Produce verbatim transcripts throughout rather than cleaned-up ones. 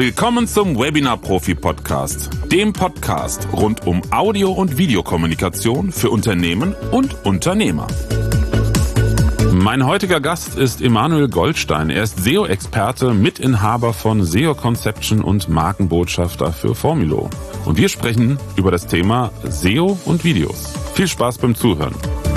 Willkommen zum Webinar-Profi-Podcast, dem Podcast rund um Audio- und Videokommunikation für Unternehmen und Unternehmer. Mein heutiger Gast ist Emanuel Goldstein. Er ist S E O-Experte, Mitinhaber von S E O Conception und Markenbotschafter für Formulo. Und wir sprechen über das Thema S E O und Videos. Viel Spaß beim Zuhören.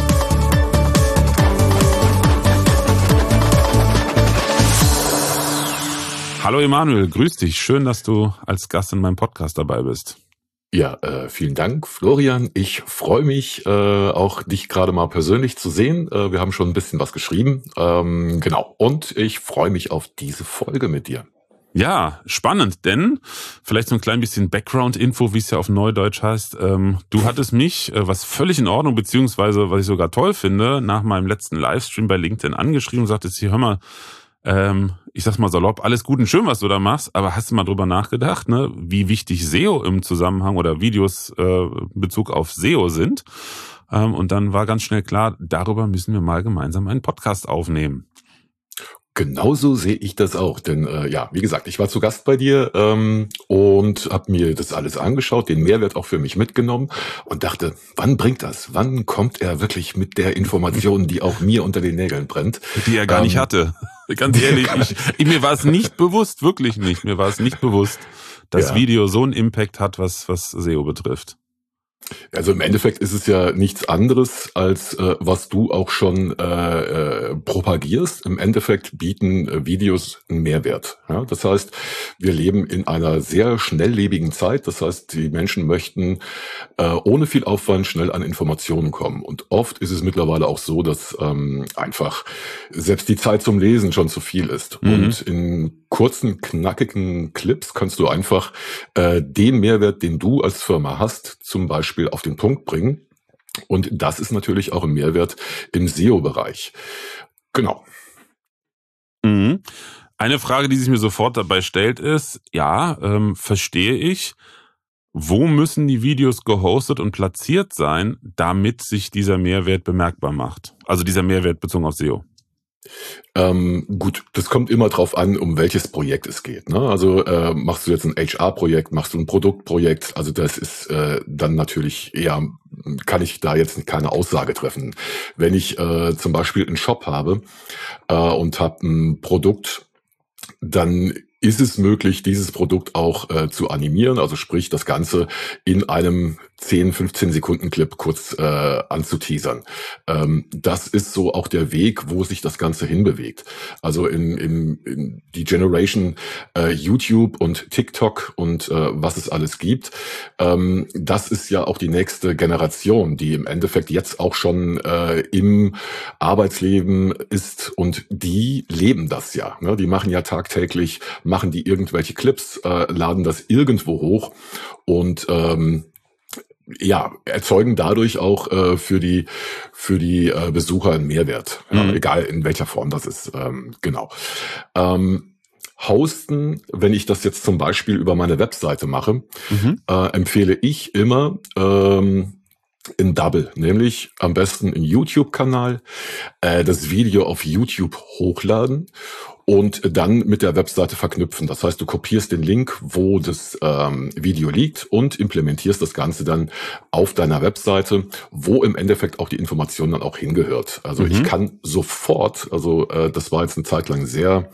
Hallo Emanuel, grüß dich. Schön, dass du als Gast in meinem Podcast dabei bist. Ja, äh, vielen Dank, Florian. Ich freue mich, äh, auch dich gerade mal persönlich zu sehen. Äh, wir haben schon ein bisschen was geschrieben. Ähm, genau. Und ich freue mich auf diese Folge mit dir. Ja, spannend, denn vielleicht so ein klein bisschen Background-Info, wie es ja auf Neudeutsch heißt. Ähm, du hattest mich, äh, was völlig in Ordnung, beziehungsweise was ich sogar toll finde, nach meinem letzten Livestream bei LinkedIn angeschrieben und sagtest, hier, hör mal, ähm, ich sag's mal salopp, alles gut und schön, was du da machst, aber hast du mal drüber nachgedacht, ne, wie wichtig S E O im Zusammenhang oder Videos äh, in Bezug auf S E O sind? Ähm, und dann war ganz schnell klar, darüber müssen wir mal gemeinsam einen Podcast aufnehmen. Genauso sehe ich das auch, denn äh, ja, wie gesagt, ich war zu Gast bei dir ähm, und habe mir das alles angeschaut, den Mehrwert auch für mich mitgenommen und dachte, wann bringt das? Wann kommt er wirklich mit der Information, die auch mir unter den Nägeln brennt? Die er gar ähm, nicht hatte. Ganz ehrlich, ich, ich, mir war es nicht bewusst, wirklich nicht, mir war es nicht bewusst, dass ja. Video so einen Impact hat, was, was S E O betrifft. Also im Endeffekt ist es ja nichts anderes, als äh, was du auch schon äh, äh, propagierst. Im Endeffekt bieten äh, Videos einen Mehrwert. Ja? Das heißt, wir leben in einer sehr schnelllebigen Zeit. Das heißt, die Menschen möchten äh, ohne viel Aufwand schnell an Informationen kommen. Und oft ist es mittlerweile auch so, dass ähm, einfach selbst die Zeit zum Lesen schon zu viel ist. Mhm. Und in kurzen, knackigen Clips kannst du einfach äh, den Mehrwert, den du als Firma hast, zum Beispiel auf den Punkt bringen. Und das ist natürlich auch ein Mehrwert im S E O-Bereich. Genau. Mhm. Eine Frage, die sich mir sofort dabei stellt, ist, ja, ähm, verstehe ich, wo müssen die Videos gehostet und platziert sein, damit sich dieser Mehrwert bemerkbar macht? Also dieser Mehrwert bezogen auf S E O. Ähm, gut, das kommt immer drauf an, um welches Projekt es geht. Ne? Also äh, machst du jetzt ein H R-Projekt, machst du ein Produktprojekt, also das ist äh, dann natürlich eher, kann ich da jetzt keine Aussage treffen. Wenn ich äh, zum Beispiel einen Shop habe äh, und habe ein Produkt, dann ist es möglich, dieses Produkt auch äh, zu animieren, also sprich das Ganze in einem zehn, fünfzehn Sekunden Clip kurz äh, anzuteasern. Ähm, das ist so auch der Weg, wo sich das Ganze hinbewegt. Also in, in, in die Generation äh, YouTube und TikTok und äh, was es alles gibt, ähm, das ist ja auch die nächste Generation, die im Endeffekt jetzt auch schon äh, im Arbeitsleben ist und die leben das ja. Ne? Die machen ja tagtäglich, machen die irgendwelche Clips, äh, laden das irgendwo hoch und ähm, ja, erzeugen dadurch auch äh, für die für die äh, Besucher einen Mehrwert, ja, mhm. egal in welcher Form das ist. Ähm, genau. Ähm, hosten, wenn ich das jetzt zum Beispiel über meine Webseite mache, mhm. äh, empfehle ich immer ähm, in Double, nämlich am besten einen YouTube-Kanal, äh, das Video auf YouTube hochladen und dann mit der Webseite verknüpfen. Das heißt, du kopierst den Link, wo das ähm, Video liegt und implementierst das Ganze dann auf deiner Webseite, wo im Endeffekt auch die Information dann auch hingehört. Also mhm. ich kann sofort, also äh, das war jetzt eine Zeit lang sehr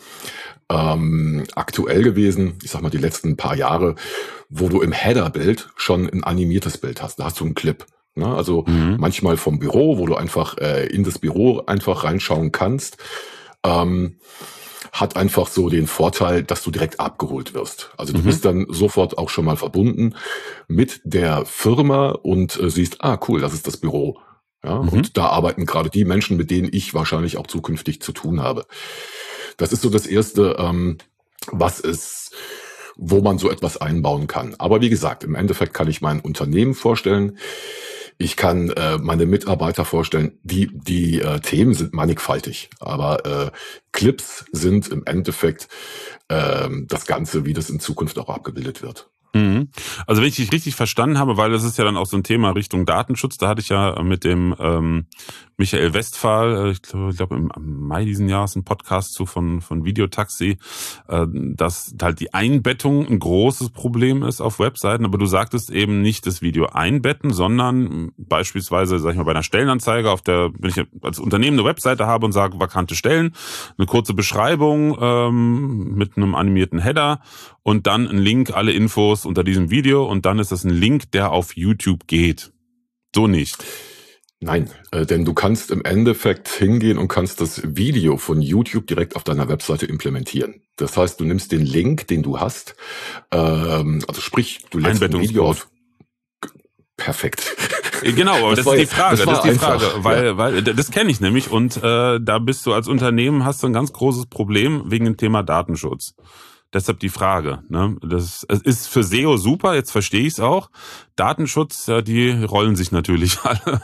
ähm, aktuell gewesen, ich sag mal die letzten paar Jahre, wo du im Header-Bild schon ein animiertes Bild hast. Da hast du einen Clip. Ne? Also mhm. manchmal vom Büro, wo du einfach äh, in das Büro einfach reinschauen kannst. Ähm, hat einfach so den Vorteil, dass du direkt abgeholt wirst. Also du mhm. bist dann sofort auch schon mal verbunden mit der Firma und äh, siehst, ah cool, das ist das Büro. Ja, mhm. und da arbeiten gerade die Menschen, mit denen ich wahrscheinlich auch zukünftig zu tun habe. Das ist so das Erste, ähm, was es, wo man so etwas einbauen kann. Aber wie gesagt, im Endeffekt kann ich mein Unternehmen vorstellen. Ich kann äh, meine Mitarbeiter vorstellen, die die äh, Themen sind mannigfaltig, aber äh, Clips sind im Endeffekt äh, das Ganze, wie das in Zukunft auch abgebildet wird. Mhm. Also wenn ich dich richtig verstanden habe, weil das ist ja dann auch so ein Thema Richtung Datenschutz, da hatte ich ja mit dem ähm, Michael Westphal, äh, ich glaube glaub im Mai diesen Jahres einen Podcast zu von von Videotaxi, äh, dass halt die Einbettung ein großes Problem ist auf Webseiten, aber du sagtest eben nicht das Video einbetten, sondern beispielsweise, sag ich mal, bei einer Stellenanzeige, auf der, wenn ich als Unternehmen eine Webseite habe und sage vakante Stellen, eine kurze Beschreibung ähm, mit einem animierten Header und dann ein Link, alle Infos unter diesem Video und dann ist das ein Link, der auf YouTube geht. So nicht. Nein, äh, denn du kannst im Endeffekt hingehen und kannst das Video von YouTube direkt auf deiner Webseite implementieren. Das heißt, du nimmst den Link, den du hast, ähm, also sprich, du lädst ein Video auf. Perfekt. Genau, aber das, das ist die Frage, das, das ist die einfach, Frage, weil, ja. weil das kenne ich nämlich und äh, da bist du als Unternehmen, hast du ein ganz großes Problem wegen dem Thema Datenschutz. Deshalb die Frage. Ne? Das ist für S E O super, jetzt verstehe ich es auch. Datenschutz, ja, die rollen sich natürlich alle.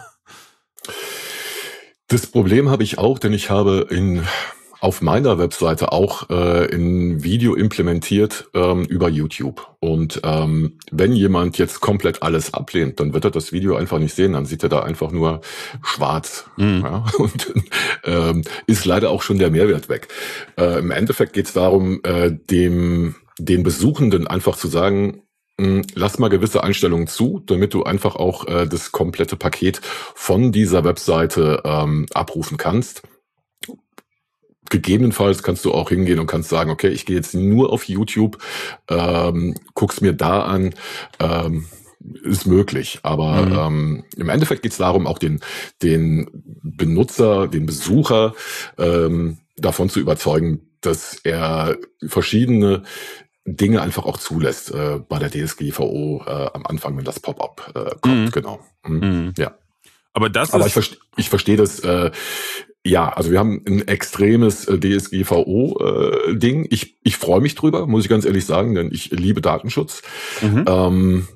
Das Problem habe ich auch, denn ich habe in auf meiner Webseite auch äh, ein Video implementiert ähm, über YouTube. Und ähm, wenn jemand jetzt komplett alles ablehnt, dann wird er das Video einfach nicht sehen. Dann sieht er da einfach nur schwarz. Mhm. Ja? Und ähm, ist leider auch schon der Mehrwert weg. Äh, im Endeffekt geht es darum, äh, dem den Besuchenden einfach zu sagen, mh, lass mal gewisse Einstellungen zu, damit du einfach auch äh, das komplette Paket von dieser Webseite ähm, abrufen kannst. Gegebenenfalls kannst du auch hingehen und kannst sagen, okay, ich gehe jetzt nur auf YouTube, ähm, guck's mir da an, ähm, ist möglich. Aber mhm. ähm, im Endeffekt geht es darum, auch den, den Benutzer, den Besucher ähm, davon zu überzeugen, dass er verschiedene Dinge einfach auch zulässt äh, bei der D S G V O äh, am Anfang, wenn das Pop-up äh, kommt. Mhm. Genau. Mhm. Mhm. Ja. Aber das Aber ist ich, verste ich verstehe das. Äh, ja, also wir haben ein extremes äh, D S G V O-Ding. Äh, ich ich freue mich drüber, muss ich ganz ehrlich sagen, denn ich liebe Datenschutz. Mhm. Ähm,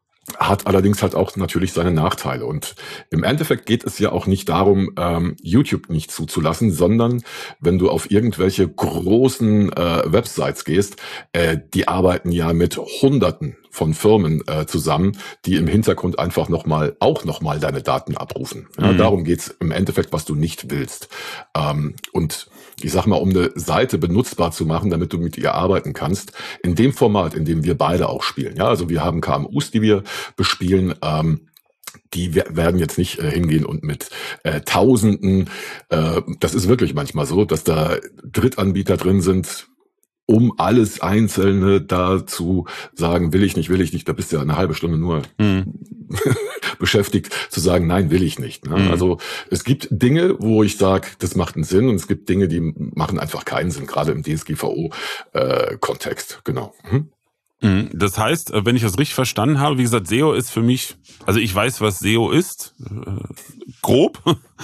hat allerdings halt auch natürlich seine Nachteile. Und im Endeffekt geht es ja auch nicht darum, ähm, YouTube nicht zuzulassen, sondern wenn du auf irgendwelche großen äh, Websites gehst, äh, die arbeiten ja mit Hunderten von Firmen äh, zusammen, die im Hintergrund einfach nochmal, auch nochmal deine Daten abrufen. Ja, mhm. Darum geht's im Endeffekt, was du nicht willst. Ähm, und ich sag mal, um eine Seite benutzbar zu machen, damit du mit ihr arbeiten kannst, in dem Format, in dem wir beide auch spielen. Ja, also wir haben K M Us, die wir bespielen, ähm, die werden jetzt nicht äh, hingehen und mit äh, Tausenden, äh, das ist wirklich manchmal so, dass da Drittanbieter drin sind, um alles Einzelne da zu sagen, will ich nicht, will ich nicht, da bist du ja eine halbe Stunde nur mhm. beschäftigt, zu sagen, nein, will ich nicht. Ne? Mhm. Also es gibt Dinge, wo ich sage, das macht einen Sinn und es gibt Dinge, die machen einfach keinen Sinn, gerade im D S G V O-Kontext. Äh, genau. Mhm. Das heißt, wenn ich das richtig verstanden habe, wie gesagt, S E O ist für mich, also ich weiß, was S E O ist, äh, grob.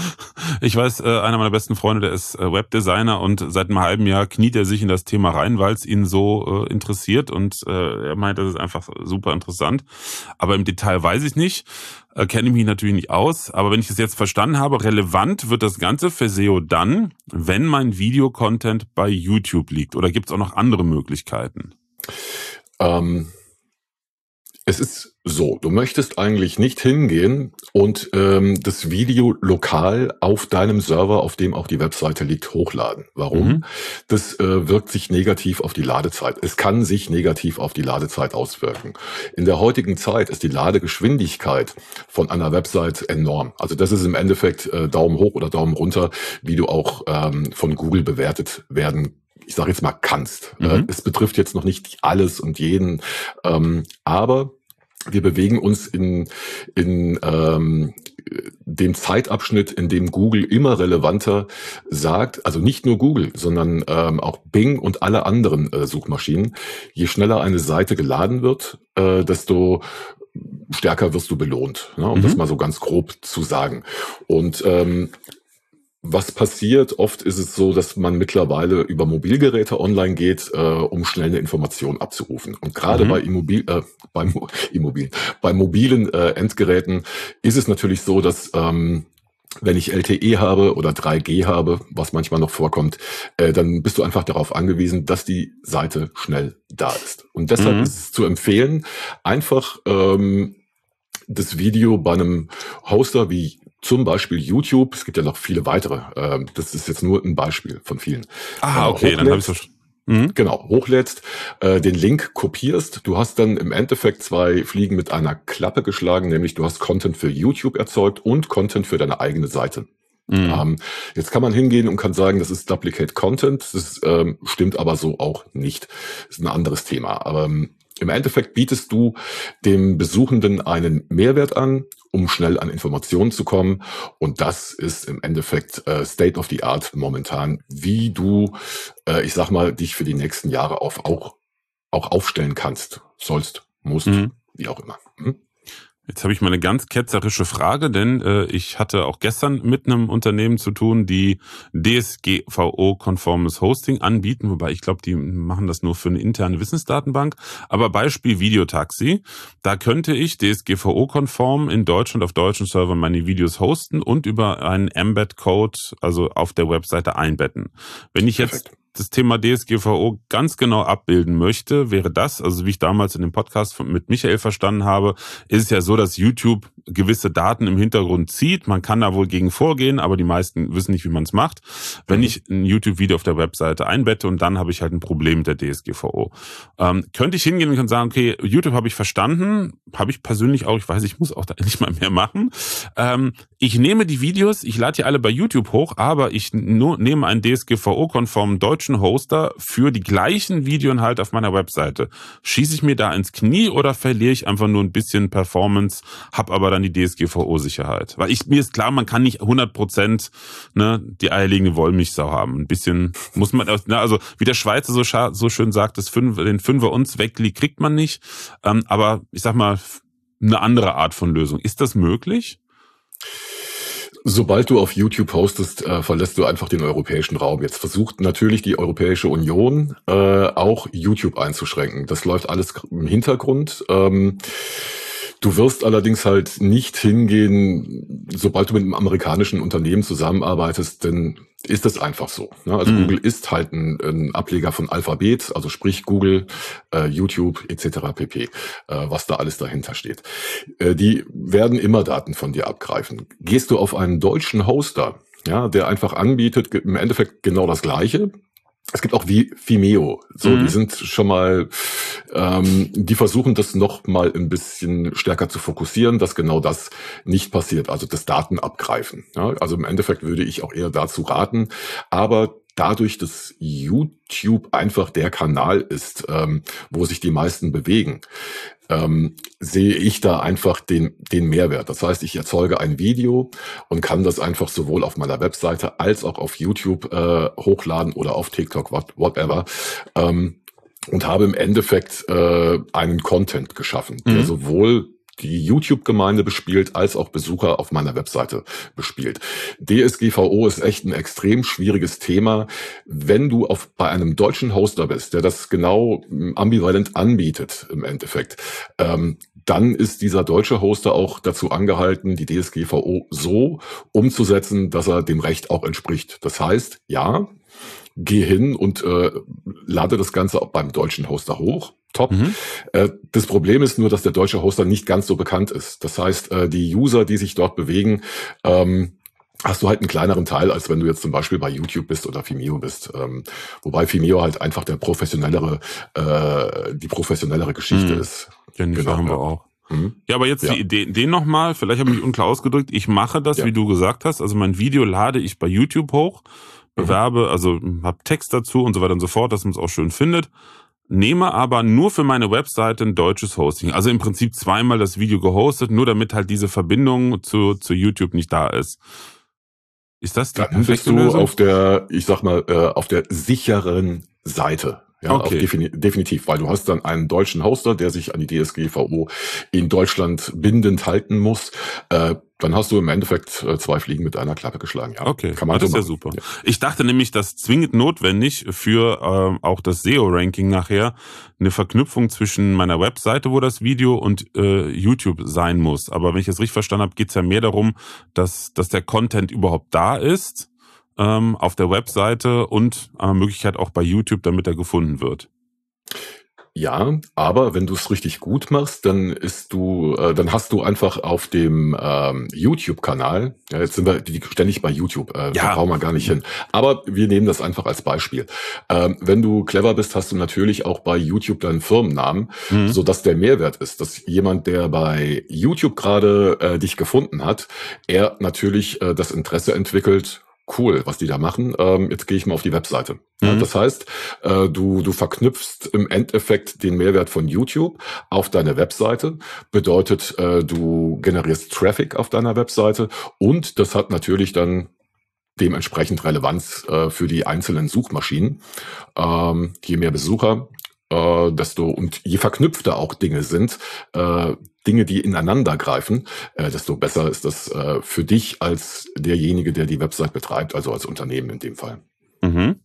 Ich weiß, äh, einer meiner besten Freunde, der ist äh, Webdesigner und seit einem halben Jahr kniet er sich in das Thema rein, weil es ihn so äh, interessiert und äh, er meint, das ist einfach super interessant. Aber im Detail weiß ich nicht, äh, kenne ich mich natürlich nicht aus. Aber wenn ich es jetzt verstanden habe, relevant wird das Ganze für S E O dann, wenn mein Videocontent bei YouTube liegt. Oder gibt es auch noch andere Möglichkeiten? Ähm, es ist so, du möchtest eigentlich nicht hingehen und ähm, das Video lokal auf deinem Server, auf dem auch die Webseite liegt, hochladen. Warum? Mhm. Das äh, wirkt sich negativ auf die Ladezeit. Es kann sich negativ auf die Ladezeit auswirken. In der heutigen Zeit ist die Ladegeschwindigkeit von einer Website enorm. Also das ist im Endeffekt äh, Daumen hoch oder Daumen runter, wie du auch ähm, von Google bewertet werden ich sage jetzt mal, kannst. Mhm. Es betrifft jetzt noch nicht alles und jeden, ähm, aber wir bewegen uns in, in ähm, dem Zeitabschnitt, in dem Google immer relevanter sagt, also nicht nur Google, sondern ähm, auch Bing und alle anderen äh, Suchmaschinen. Je schneller eine Seite geladen wird, äh, desto stärker wirst du belohnt, ne? Um mhm. das mal so ganz grob zu sagen. Und ähm, was passiert? Oft ist es so, dass man mittlerweile über Mobilgeräte online geht, äh, um schnell eine Information abzurufen. Und gerade mhm. bei Immobil, äh, beim Immobil, bei mobilen äh, Endgeräten ist es natürlich so, dass ähm, Wenn ich L T E habe oder drei G habe, was manchmal noch vorkommt, äh, dann bist du einfach darauf angewiesen, dass die Seite schnell da ist. Und deshalb Mhm. ist es zu empfehlen, einfach ähm, das Video bei einem Hoster wie zum Beispiel YouTube, es gibt ja noch viele weitere, äh, das ist jetzt nur ein Beispiel von vielen. Ah, äh, okay, dann habe ich hochlädst, Mhm. Genau, hochlädst, äh, den Link kopierst. Du hast dann im Endeffekt zwei Fliegen mit einer Klappe geschlagen, nämlich du hast Content für YouTube erzeugt und Content für deine eigene Seite. Mhm. Ähm, jetzt kann man hingehen und kann sagen, das ist Duplicate Content. Das ähm, stimmt aber so auch nicht. Das ist ein anderes Thema. Aber ähm, im Endeffekt bietest du dem Besuchenden einen Mehrwert an, um schnell an Informationen zu kommen. Und das ist im Endeffekt äh, State of the Art momentan, wie du, äh, ich sag mal, dich für die nächsten Jahre auf, auch, auch aufstellen kannst, sollst, musst, Mhm. wie auch immer. Hm? Jetzt habe ich mal eine ganz ketzerische Frage, denn äh, ich hatte auch gestern mit einem Unternehmen zu tun, die D S G V O-konformes Hosting anbieten, wobei ich glaube, die machen das nur für eine interne Wissensdatenbank. Aber Beispiel Videotaxi, da könnte ich D S G V O-konform in Deutschland auf deutschen Servern meine Videos hosten und über einen Embed-Code, also auf der Webseite einbetten. Wenn ich jetzt Perfekt. das Thema D S G V O ganz genau abbilden möchte, wäre das, also wie ich damals in dem Podcast mit Michael verstanden habe, ist es ja so, dass YouTube gewisse Daten im Hintergrund zieht. Man kann da wohl gegen vorgehen, aber die meisten wissen nicht, wie man es macht. Wenn Mhm. ich ein YouTube-Video auf der Webseite einbette und dann habe ich halt ein Problem mit der D S G V O. Ähm, könnte ich hingehen und kann sagen, okay, YouTube habe ich verstanden, habe ich persönlich auch, ich weiß, ich muss auch da nicht mal mehr machen. Ähm, ich nehme die Videos, ich lade die alle bei YouTube hoch, aber ich nur nehme einen D S G V O-konformen deutschen Hoster für die gleichen Videoinhalte auf meiner Webseite. Schieße ich mir da ins Knie oder verliere ich einfach nur ein bisschen Performance, hab aber dann die D S G V O-Sicherheit? Weil ich, mir ist klar, man kann nicht hundert Prozent ne, die eierlegende Wollmilchsau haben. Ein bisschen muss man, ne, also wie der Schweizer so, scha- so schön sagt, das Fünf, den Fünfer uns wegliegt, kriegt man nicht. Ähm, aber ich sag mal, eine andere Art von Lösung. Ist das möglich? Sobald du auf YouTube postest, äh, verlässt du einfach den europäischen Raum. Jetzt versucht natürlich die Europäische Union äh, auch YouTube einzuschränken. Das läuft alles im Hintergrund. Ähm, du wirst allerdings halt nicht hingehen, sobald du mit einem amerikanischen Unternehmen zusammenarbeitest, denn ist es einfach so. Ne? Also Mhm. Google ist halt ein, ein Ableger von Alphabet, also sprich Google, äh, YouTube et cetera pp, äh, was da alles dahinter steht. Äh, die werden immer Daten von dir abgreifen. Gehst du auf einen deutschen Hoster, ja, der einfach anbietet, ge- im Endeffekt genau das Gleiche. Es gibt auch wie Vimeo, so, Mhm. die sind schon mal, ähm, die versuchen das noch mal ein bisschen stärker zu fokussieren, dass genau das nicht passiert, also das Daten abgreifen. Ja, also im Endeffekt würde ich auch eher dazu raten, aber dadurch, dass YouTube einfach der Kanal ist, ähm, wo sich die meisten bewegen, ähm, sehe ich da einfach den, den Mehrwert. Das heißt, ich erzeuge ein Video und kann das einfach sowohl auf meiner Webseite als auch auf YouTube äh, hochladen oder auf TikTok, what, whatever. Ähm, und habe im Endeffekt äh, einen Content geschaffen, der Mhm. sowohl die YouTube-Gemeinde bespielt, als auch Besucher auf meiner Webseite bespielt. D S G V O ist echt ein extrem schwieriges Thema. Wenn du auf, bei einem deutschen Hoster bist, der das genau m, ambivalent anbietet im Endeffekt, ähm, dann ist dieser deutsche Hoster auch dazu angehalten, die D S G V O so umzusetzen, dass er dem Recht auch entspricht. Das heißt, ja, geh hin und äh, lade das Ganze auch beim deutschen Hoster hoch. Top. Mhm. Äh, das Problem ist nur, dass der deutsche Hoster nicht ganz so bekannt ist. Das heißt, äh, die User, die sich dort bewegen, ähm, hast du halt einen kleineren Teil, als wenn du jetzt zum Beispiel bei YouTube bist oder Vimeo bist. Ähm, wobei Vimeo halt einfach der professionellere, äh, die professionellere Geschichte Mhm. ist. Ja, die Genau, haben wir ja. auch. Mhm. Ja, aber jetzt Ja. die Idee, den nochmal, vielleicht habe ich mich unklar ausgedrückt, ich mache das, Ja. wie du gesagt hast, also mein Video lade ich bei YouTube hoch, bewerbe, also habe Text dazu und so weiter und so fort, dass man es auch schön findet, nehme aber nur für meine Webseite ein deutsches Hosting, also im Prinzip zweimal das Video gehostet, nur damit halt diese Verbindung zu, zu YouTube nicht da ist. Ist das die Dann bist perfekte du Lösung? auf der, ich sag mal, äh, auf der sicheren Seite. Ja, auch Okay. defini definitiv, weil du hast dann einen deutschen Hoster, der sich an die D S G V O in Deutschland bindend halten muss. Äh, dann hast du im Endeffekt äh, zwei Fliegen mit einer Klappe geschlagen. Ja, Okay, kann ah, man so das ist ja machen. super. Ja. Ich dachte nämlich, dass zwingend notwendig für ähm, auch das S E O-Ranking nachher eine Verknüpfung zwischen meiner Webseite, wo das Video, und äh, YouTube sein muss. Aber wenn ich es richtig verstanden habe, geht es ja mehr darum, dass, dass der Content überhaupt da ist ähm, auf der Webseite und äh, Möglichkeit auch bei YouTube, damit er gefunden wird. Ja, aber wenn du es richtig gut machst, dann ist du, äh, dann hast du einfach auf dem ähm, YouTube-Kanal, ja, jetzt sind wir die, ständig bei YouTube, äh, da Ja. brauchen wir gar nicht hin. Aber wir nehmen das einfach als Beispiel. Ähm, wenn du clever bist, hast du natürlich auch bei YouTube deinen Firmennamen, Mhm. sodass der Mehrwert ist, dass jemand, der bei YouTube gerade äh, dich gefunden hat, er natürlich äh, das Interesse entwickelt. Cool, was die da machen. Ähm, jetzt gehe ich mal auf die Webseite. Ja, Mhm. das heißt, äh, du, du verknüpfst im Endeffekt den Mehrwert von YouTube auf deine Webseite. Bedeutet, äh, du generierst Traffic auf deiner Webseite und das hat natürlich dann dementsprechend Relevanz äh, für die einzelnen Suchmaschinen. Ähm, je mehr Besucher, äh, desto und je verknüpfter auch Dinge sind, äh, Dinge, die ineinander greifen, äh, desto besser ist das äh, für dich als derjenige, der die Website betreibt, also als Unternehmen in dem Fall. Mhm.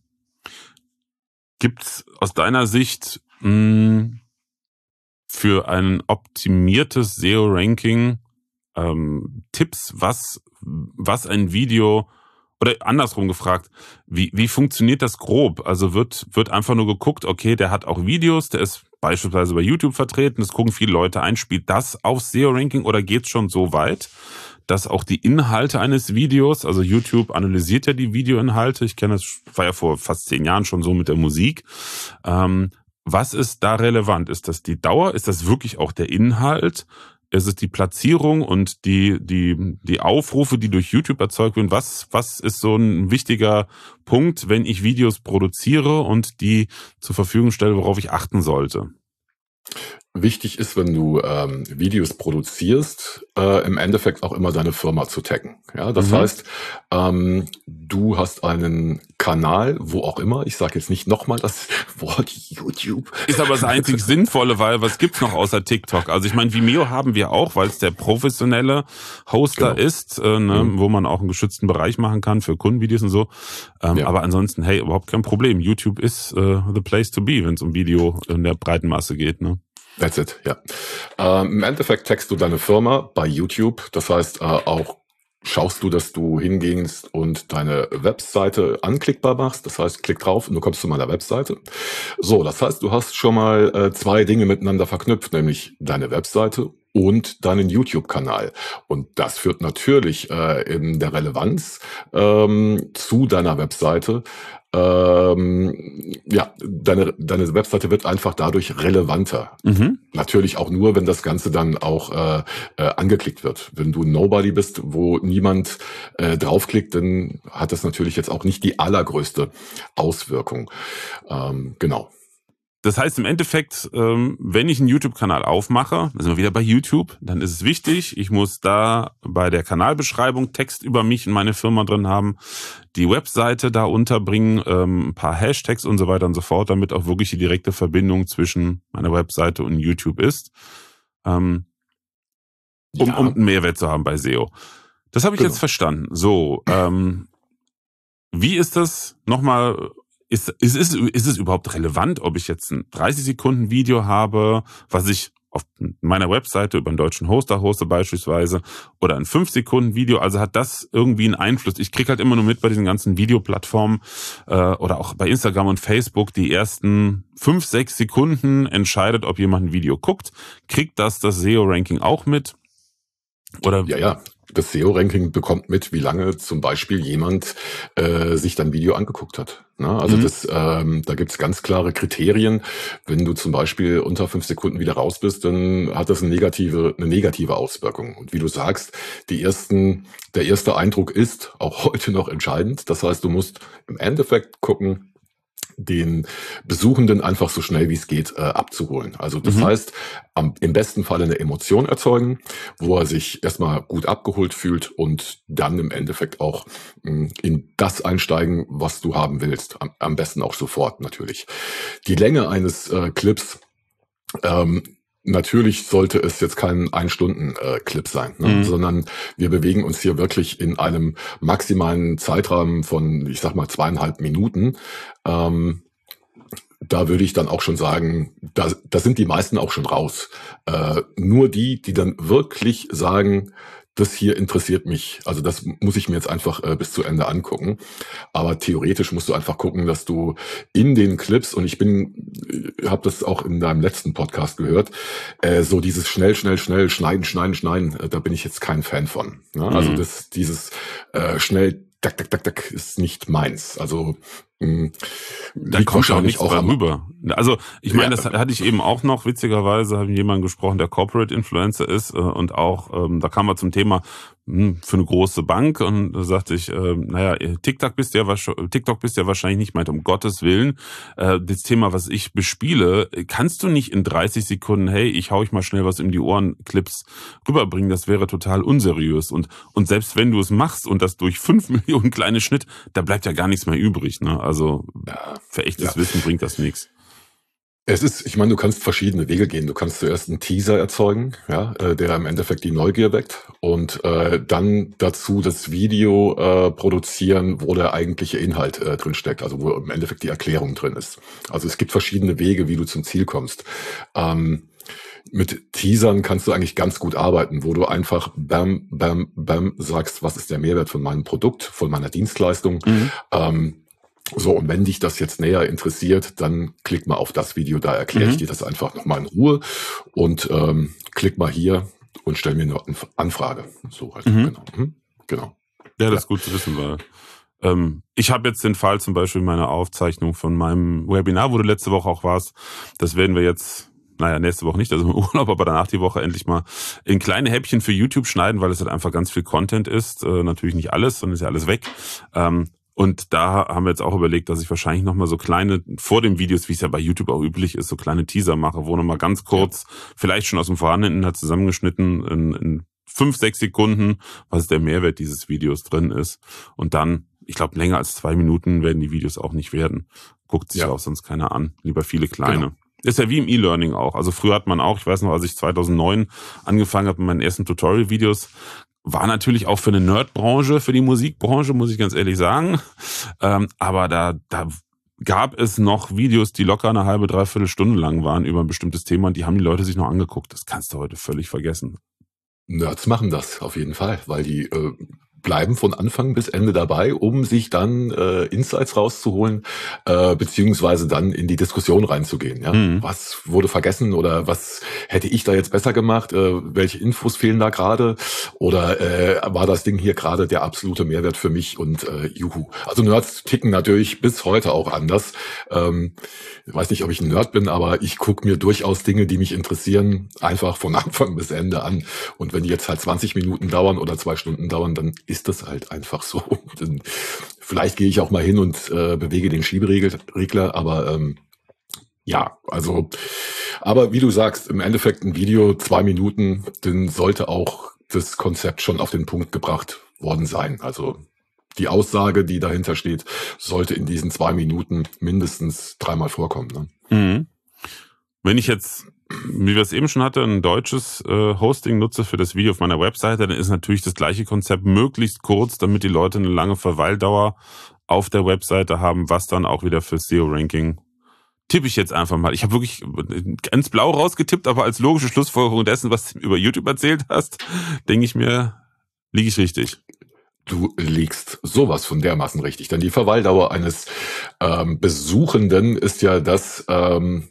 Gibt's aus deiner Sicht mh, für ein optimiertes S E O-Ranking ähm, Tipps, was, was ein Video, oder andersrum gefragt, wie, wie funktioniert das grob? Also wird, wird einfach nur geguckt, okay, der hat auch Videos, der ist beispielsweise bei YouTube vertreten, das gucken viele Leute ein, spielt das aufs S E O-Ranking, oder geht's schon so weit, dass auch die Inhalte eines Videos, also YouTube analysiert ja die Videoinhalte, ich kenne das, war ja vor fast zehn Jahren schon so mit der Musik, ähm, was ist da relevant? Ist das die Dauer? Ist das wirklich auch der Inhalt? Ist es die Platzierung und die, die, die Aufrufe, die durch YouTube erzeugt werden? Was, was ist so ein wichtiger Punkt, wenn ich Videos produziere und die zur Verfügung stelle, worauf ich achten sollte? Wichtig ist, wenn du ähm, Videos produzierst, äh, im Endeffekt auch immer deine Firma zu taggen. Ja, das Mhm. heißt, ähm, du hast einen Kanal, wo auch immer. Ich sage jetzt nicht nochmal das Wort YouTube. Ist aber das einzig Sinnvolle, weil was gibt's noch außer TikTok? Also ich meine, Vimeo haben wir auch, weil es der professionelle Hoster Genau. ist, äh, ne, Mhm. wo man auch einen geschützten Bereich machen kann für Kundenvideos und so. Ähm, Ja. Aber ansonsten, hey, überhaupt kein Problem. YouTube ist äh, the place to be, wenn es um Video in der breiten Masse geht. Ne? That's it, ja. Ähm, im Endeffekt taggst du deine Firma bei YouTube. Das heißt, äh, auch schaust du, dass du hingehst und deine Webseite anklickbar machst. Das heißt, klick drauf und du kommst zu meiner Webseite. So, das heißt, du hast schon mal äh, zwei Dinge miteinander verknüpft, nämlich deine Webseite und deinen YouTube-Kanal. Und das führt natürlich äh, in der Relevanz ähm, zu deiner Webseite. Ähm, ja, deine, deine Webseite wird einfach dadurch relevanter. Mhm. Natürlich auch nur, wenn das Ganze dann auch äh, äh, angeklickt wird. Wenn du ein Nobody bist, wo niemand äh, draufklickt, dann hat das natürlich jetzt auch nicht die allergrößte Auswirkung. Ähm, genau. Das heißt im Endeffekt, ähm, wenn ich einen YouTube-Kanal aufmache, da sind wir wieder bei YouTube, dann ist es wichtig, ich muss da bei der Kanalbeschreibung Text über mich und meine Firma drin haben, die Webseite da unterbringen, ähm, ein paar Hashtags und so weiter und so fort, damit auch wirklich die direkte Verbindung zwischen meiner Webseite und YouTube ist, ähm, um, Ja. um einen Mehrwert zu haben bei S E O. Das habe ich Genau. jetzt verstanden. So, ähm, wie ist das nochmal? Ist, ist, ist, ist es überhaupt relevant, ob ich jetzt ein dreißig Sekunden Video habe, was ich auf meiner Webseite über einen deutschen Hoster hoste beispielsweise, oder ein fünf Sekunden Video? Also hat das irgendwie einen Einfluss? Ich kriege halt immer nur mit bei diesen ganzen Videoplattformen äh, oder auch bei Instagram und Facebook, die ersten fünf, sechs Sekunden entscheidet, ob jemand ein Video guckt. Kriegt das das S E O-Ranking auch mit? Oder? Ja, ja. Das S E O-Ranking bekommt mit, wie lange zum Beispiel jemand äh, sich dein Video angeguckt hat. Na, also Mhm. das, ähm, da gibt's ganz klare Kriterien. Wenn du zum Beispiel unter fünf Sekunden wieder raus bist, dann hat das eine negative, eine negative Auswirkung. Und wie du sagst, die ersten, der erste Eindruck ist auch heute noch entscheidend. Das heißt, du musst im Endeffekt gucken, den Besuchenden einfach so schnell wie es geht äh, abzuholen. Also das mhm. heißt, am, im besten Fall eine Emotion erzeugen, wo er sich erstmal gut abgeholt fühlt und dann im Endeffekt auch mh, in das einsteigen, was du haben willst. Am, am besten auch sofort natürlich. Die Länge eines äh, Clips, ähm, natürlich sollte es jetzt kein Ein-Stunden-Clip sein, ne? mhm. sondern wir bewegen uns hier wirklich in einem maximalen Zeitrahmen von, ich sag mal, zweieinhalb Minuten. Ähm, da würde ich dann auch schon sagen, da, da sind die meisten auch schon raus. Äh, nur die, die dann wirklich sagen, das hier interessiert mich. Also das muss ich mir jetzt einfach äh, bis zu Ende angucken. Aber theoretisch musst du einfach gucken, dass du in den Clips, und ich bin, habe das auch in deinem letzten Podcast gehört, äh, so dieses schnell, schnell, schnell, schneiden, schneiden, schneiden, äh, da bin ich jetzt kein Fan von. Ne? Mhm. Also das, dieses äh, schnell, tak, tak, tak, tak, ist nicht meins. Also mh, da kommt auch nichts auch rüber. Also ich meine, ja. das hatte ich eben auch noch, witzigerweise habe ich jemanden gesprochen, der Corporate Influencer ist äh, und auch, ähm, da kam er zum Thema mh, für eine große Bank und da sagte ich, äh, naja, TikTok bist ja TikTok bist ja wahrscheinlich nicht, meint um Gottes Willen, äh, das Thema, was ich bespiele, kannst du nicht in dreißig Sekunden, hey, ich hau ich mal schnell was in die Ohren, Clips rüberbringen, das wäre total unseriös und und selbst wenn du es machst und das durch fünf Millionen kleine Schnitt, da bleibt ja gar nichts mehr übrig, ne? Also ja, für echtes ja. Wissen bringt das nichts. Es ist, ich meine, du kannst verschiedene Wege gehen. Du kannst zuerst einen Teaser erzeugen, ja, äh, der im Endeffekt die Neugier weckt und äh, dann dazu das Video äh, produzieren, wo der eigentliche Inhalt äh, drin steckt, also wo im Endeffekt die Erklärung drin ist. Also es gibt verschiedene Wege, wie du zum Ziel kommst. Ähm, Mit Teasern kannst du eigentlich ganz gut arbeiten, wo du einfach bam, bam, bam sagst, was ist der Mehrwert von meinem Produkt, von meiner Dienstleistung. Mhm. Ähm, so, und wenn dich das jetzt näher interessiert, dann klick mal auf das Video, da erkläre mhm. ich dir das einfach nochmal in Ruhe und ähm, klick mal hier und stell mir eine Anfrage. So halt, mhm. genau. Mhm. genau. Ja, das ja. ist gut zu wissen, weil ähm, ich habe jetzt den Fall zum Beispiel meiner Aufzeichnung von meinem Webinar, wo du letzte Woche auch warst, das werden wir jetzt naja, nächste Woche nicht, also im Urlaub, aber danach die Woche endlich mal in kleine Häppchen für YouTube schneiden, weil es halt einfach ganz viel Content ist. Äh, natürlich nicht alles, sondern ist ja alles weg. Ähm, und da haben wir jetzt auch überlegt, dass ich wahrscheinlich nochmal so kleine, vor den Videos, wie es ja bei YouTube auch üblich ist, so kleine Teaser mache, wo nochmal ganz kurz, ja. vielleicht schon aus dem vorhandenen Inhalt zusammengeschnitten, in, in fünf, sechs Sekunden, was der Mehrwert dieses Videos drin ist. Und dann, ich glaube, länger als zwei Minuten werden die Videos auch nicht werden. Guckt sich ja. auch sonst keiner an. Lieber viele kleine. Genau. Ist ja wie im E-Learning auch. Also früher hat man auch, ich weiß noch, als ich zweitausendneun angefangen habe mit meinen ersten Tutorial-Videos, war natürlich auch für eine Nerd-Branche, für die Musikbranche, muss ich ganz ehrlich sagen. Ähm, aber da, da gab es noch Videos, die locker eine halbe, dreiviertel Stunde lang waren über ein bestimmtes Thema und die haben die Leute sich noch angeguckt. Das kannst du heute völlig vergessen. Nerds machen das auf jeden Fall, weil die äh, bleiben von Anfang bis Ende dabei, um sich dann äh, Insights rauszuholen, äh, beziehungsweise dann in die Diskussion reinzugehen. Ja? Mhm. Was wurde vergessen oder was hätte ich da jetzt besser gemacht? Äh, welche Infos fehlen da gerade? Oder äh, war das Ding hier gerade der absolute Mehrwert für mich? Und äh, juhu. Also Nerds ticken natürlich bis heute auch anders. Ähm, ich weiß nicht, ob ich ein Nerd bin, aber ich gucke mir durchaus Dinge, die mich interessieren, einfach von Anfang bis Ende an. Und wenn die jetzt halt zwanzig Minuten dauern oder zwei Stunden dauern, dann ist das halt einfach so. Dann vielleicht gehe ich auch mal hin und äh, bewege den Schieberegler, aber ähm, ja, also, aber wie du sagst, im Endeffekt ein Video, zwei Minuten, dann sollte auch das Konzept schon auf den Punkt gebracht worden sein. Also die Aussage, die dahinter steht, sollte in diesen zwei Minuten mindestens dreimal vorkommen. Ne? Mhm. Wenn ich jetzt, wie wir es eben schon hatten, ein deutsches äh, Hosting nutze für das Video auf meiner Webseite, dann ist natürlich das gleiche Konzept möglichst kurz, damit die Leute eine lange Verweildauer auf der Webseite haben, was dann auch wieder fürs S E O-Ranking tippe ich jetzt einfach mal. Ich habe wirklich ganz blau rausgetippt, aber als logische Schlussfolgerung dessen, was du über YouTube erzählt hast, denke ich mir, liege ich richtig. Du liegst sowas von dermaßen richtig, denn die Verweildauer eines ähm, Besuchenden ist ja das, ähm,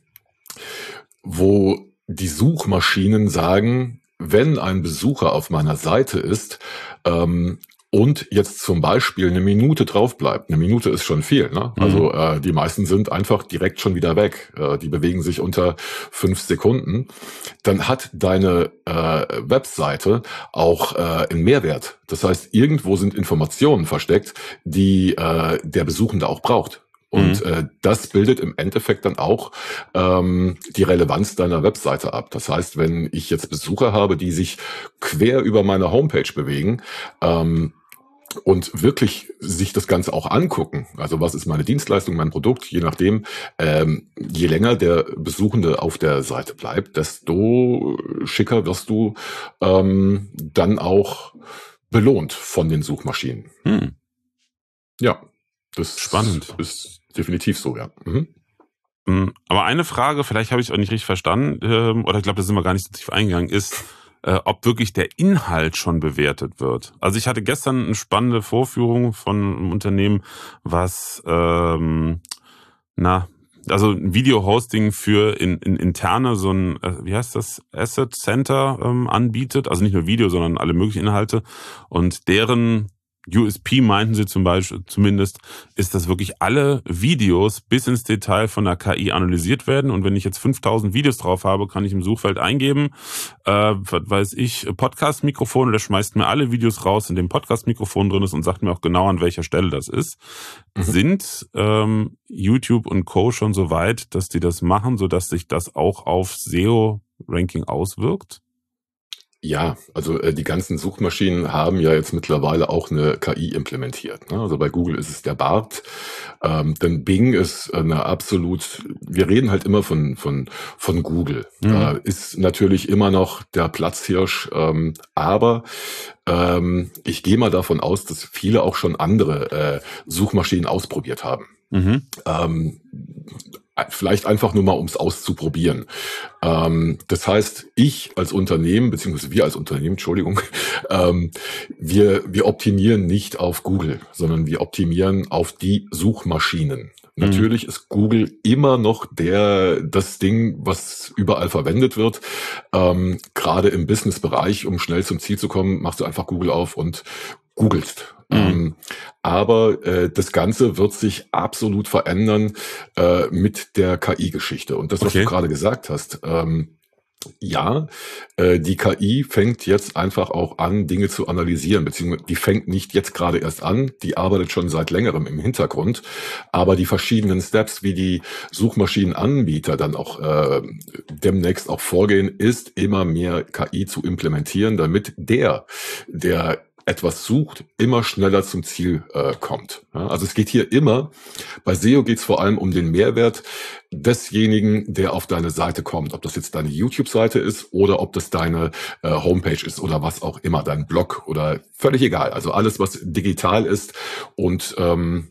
wo die Suchmaschinen sagen, wenn ein Besucher auf meiner Seite ist ähm, und jetzt zum Beispiel eine Minute drauf bleibt, eine Minute ist schon viel, ne? Mhm. Also äh, die meisten sind einfach direkt schon wieder weg, äh, die bewegen sich unter fünf Sekunden, dann hat deine äh, Webseite auch äh, einen Mehrwert. Das heißt, irgendwo sind Informationen versteckt, die äh, der Besuchende auch braucht. Und mhm. äh, das bildet im Endeffekt dann auch ähm, die Relevanz deiner Webseite ab. Das heißt, wenn ich jetzt Besucher habe, die sich quer über meine Homepage bewegen, ähm, und wirklich sich das Ganze auch angucken, also was ist meine Dienstleistung, mein Produkt, je nachdem, ähm, je länger der Besuchende auf der Seite bleibt, desto schicker wirst du ähm, dann auch belohnt von den Suchmaschinen. Hm. Ja, das Spannend. ist definitiv so, ja. Mhm. Aber eine Frage, vielleicht habe ich es auch nicht richtig verstanden, oder ich glaube, da sind wir gar nicht so tief eingegangen, ist, ob wirklich der Inhalt schon bewertet wird. Also ich hatte gestern eine spannende Vorführung von einem Unternehmen, was ähm, na also ein Video-Hosting für in, in interne so ein, wie heißt das, Asset Center ähm, anbietet. Also nicht nur Video, sondern alle möglichen Inhalte. Und deren U S P, meinten sie zum Beispiel, zumindest, ist, dass wirklich alle Videos bis ins Detail von der K I analysiert werden. Und wenn ich jetzt fünftausend Videos drauf habe, kann ich im Suchfeld eingeben, äh, was weiß ich, Podcast-Mikrofon, und der schmeißt mir alle Videos raus, in dem Podcast-Mikrofon drin ist, und sagt mir auch genau, an welcher Stelle das ist. Mhm. Sind ähm, YouTube und Co. schon so weit, dass die das machen, sodass sich das auch auf S E O-Ranking auswirkt? Ja, also äh, die ganzen Suchmaschinen haben ja jetzt mittlerweile auch eine K I implementiert. Ne? Also bei Google ist es der Bart, ähm, denn Bing ist eine absolut, wir reden halt immer von von von Google, mhm. äh, ist natürlich immer noch der Platzhirsch, ähm, aber ähm, ich gehe mal davon aus, dass viele auch schon andere äh, Suchmaschinen ausprobiert haben. Mhm. Ähm, vielleicht einfach nur mal, um es auszuprobieren. Ähm, das heißt, ich als Unternehmen, beziehungsweise wir als Unternehmen, Entschuldigung, ähm, wir, wir optimieren nicht auf Google, sondern wir optimieren auf die Suchmaschinen. Mhm. Natürlich ist Google immer noch der, das Ding, was überall verwendet wird. Ähm, gerade im Business-Bereich, um schnell zum Ziel zu kommen, machst du einfach Google auf und googelst. Mhm. Ähm, aber äh, das Ganze wird sich absolut verändern äh, mit der K I-Geschichte. Und das, was okay. du gerade gesagt hast, ähm, ja, äh, die K I fängt jetzt einfach auch an, Dinge zu analysieren, beziehungsweise die fängt nicht jetzt gerade erst an, die arbeitet schon seit längerem im Hintergrund, aber die verschiedenen Steps, wie die Suchmaschinenanbieter dann auch äh, demnächst auch vorgehen, ist immer mehr K I zu implementieren, damit der, der etwas sucht, immer schneller zum Ziel äh, kommt. Ja, also es geht hier immer, bei S E O geht es vor allem um den Mehrwert desjenigen, der auf deine Seite kommt. Ob das jetzt deine YouTube-Seite ist oder ob das deine äh, Homepage ist oder was auch immer, dein Blog oder völlig egal. Also alles, was digital ist und ähm,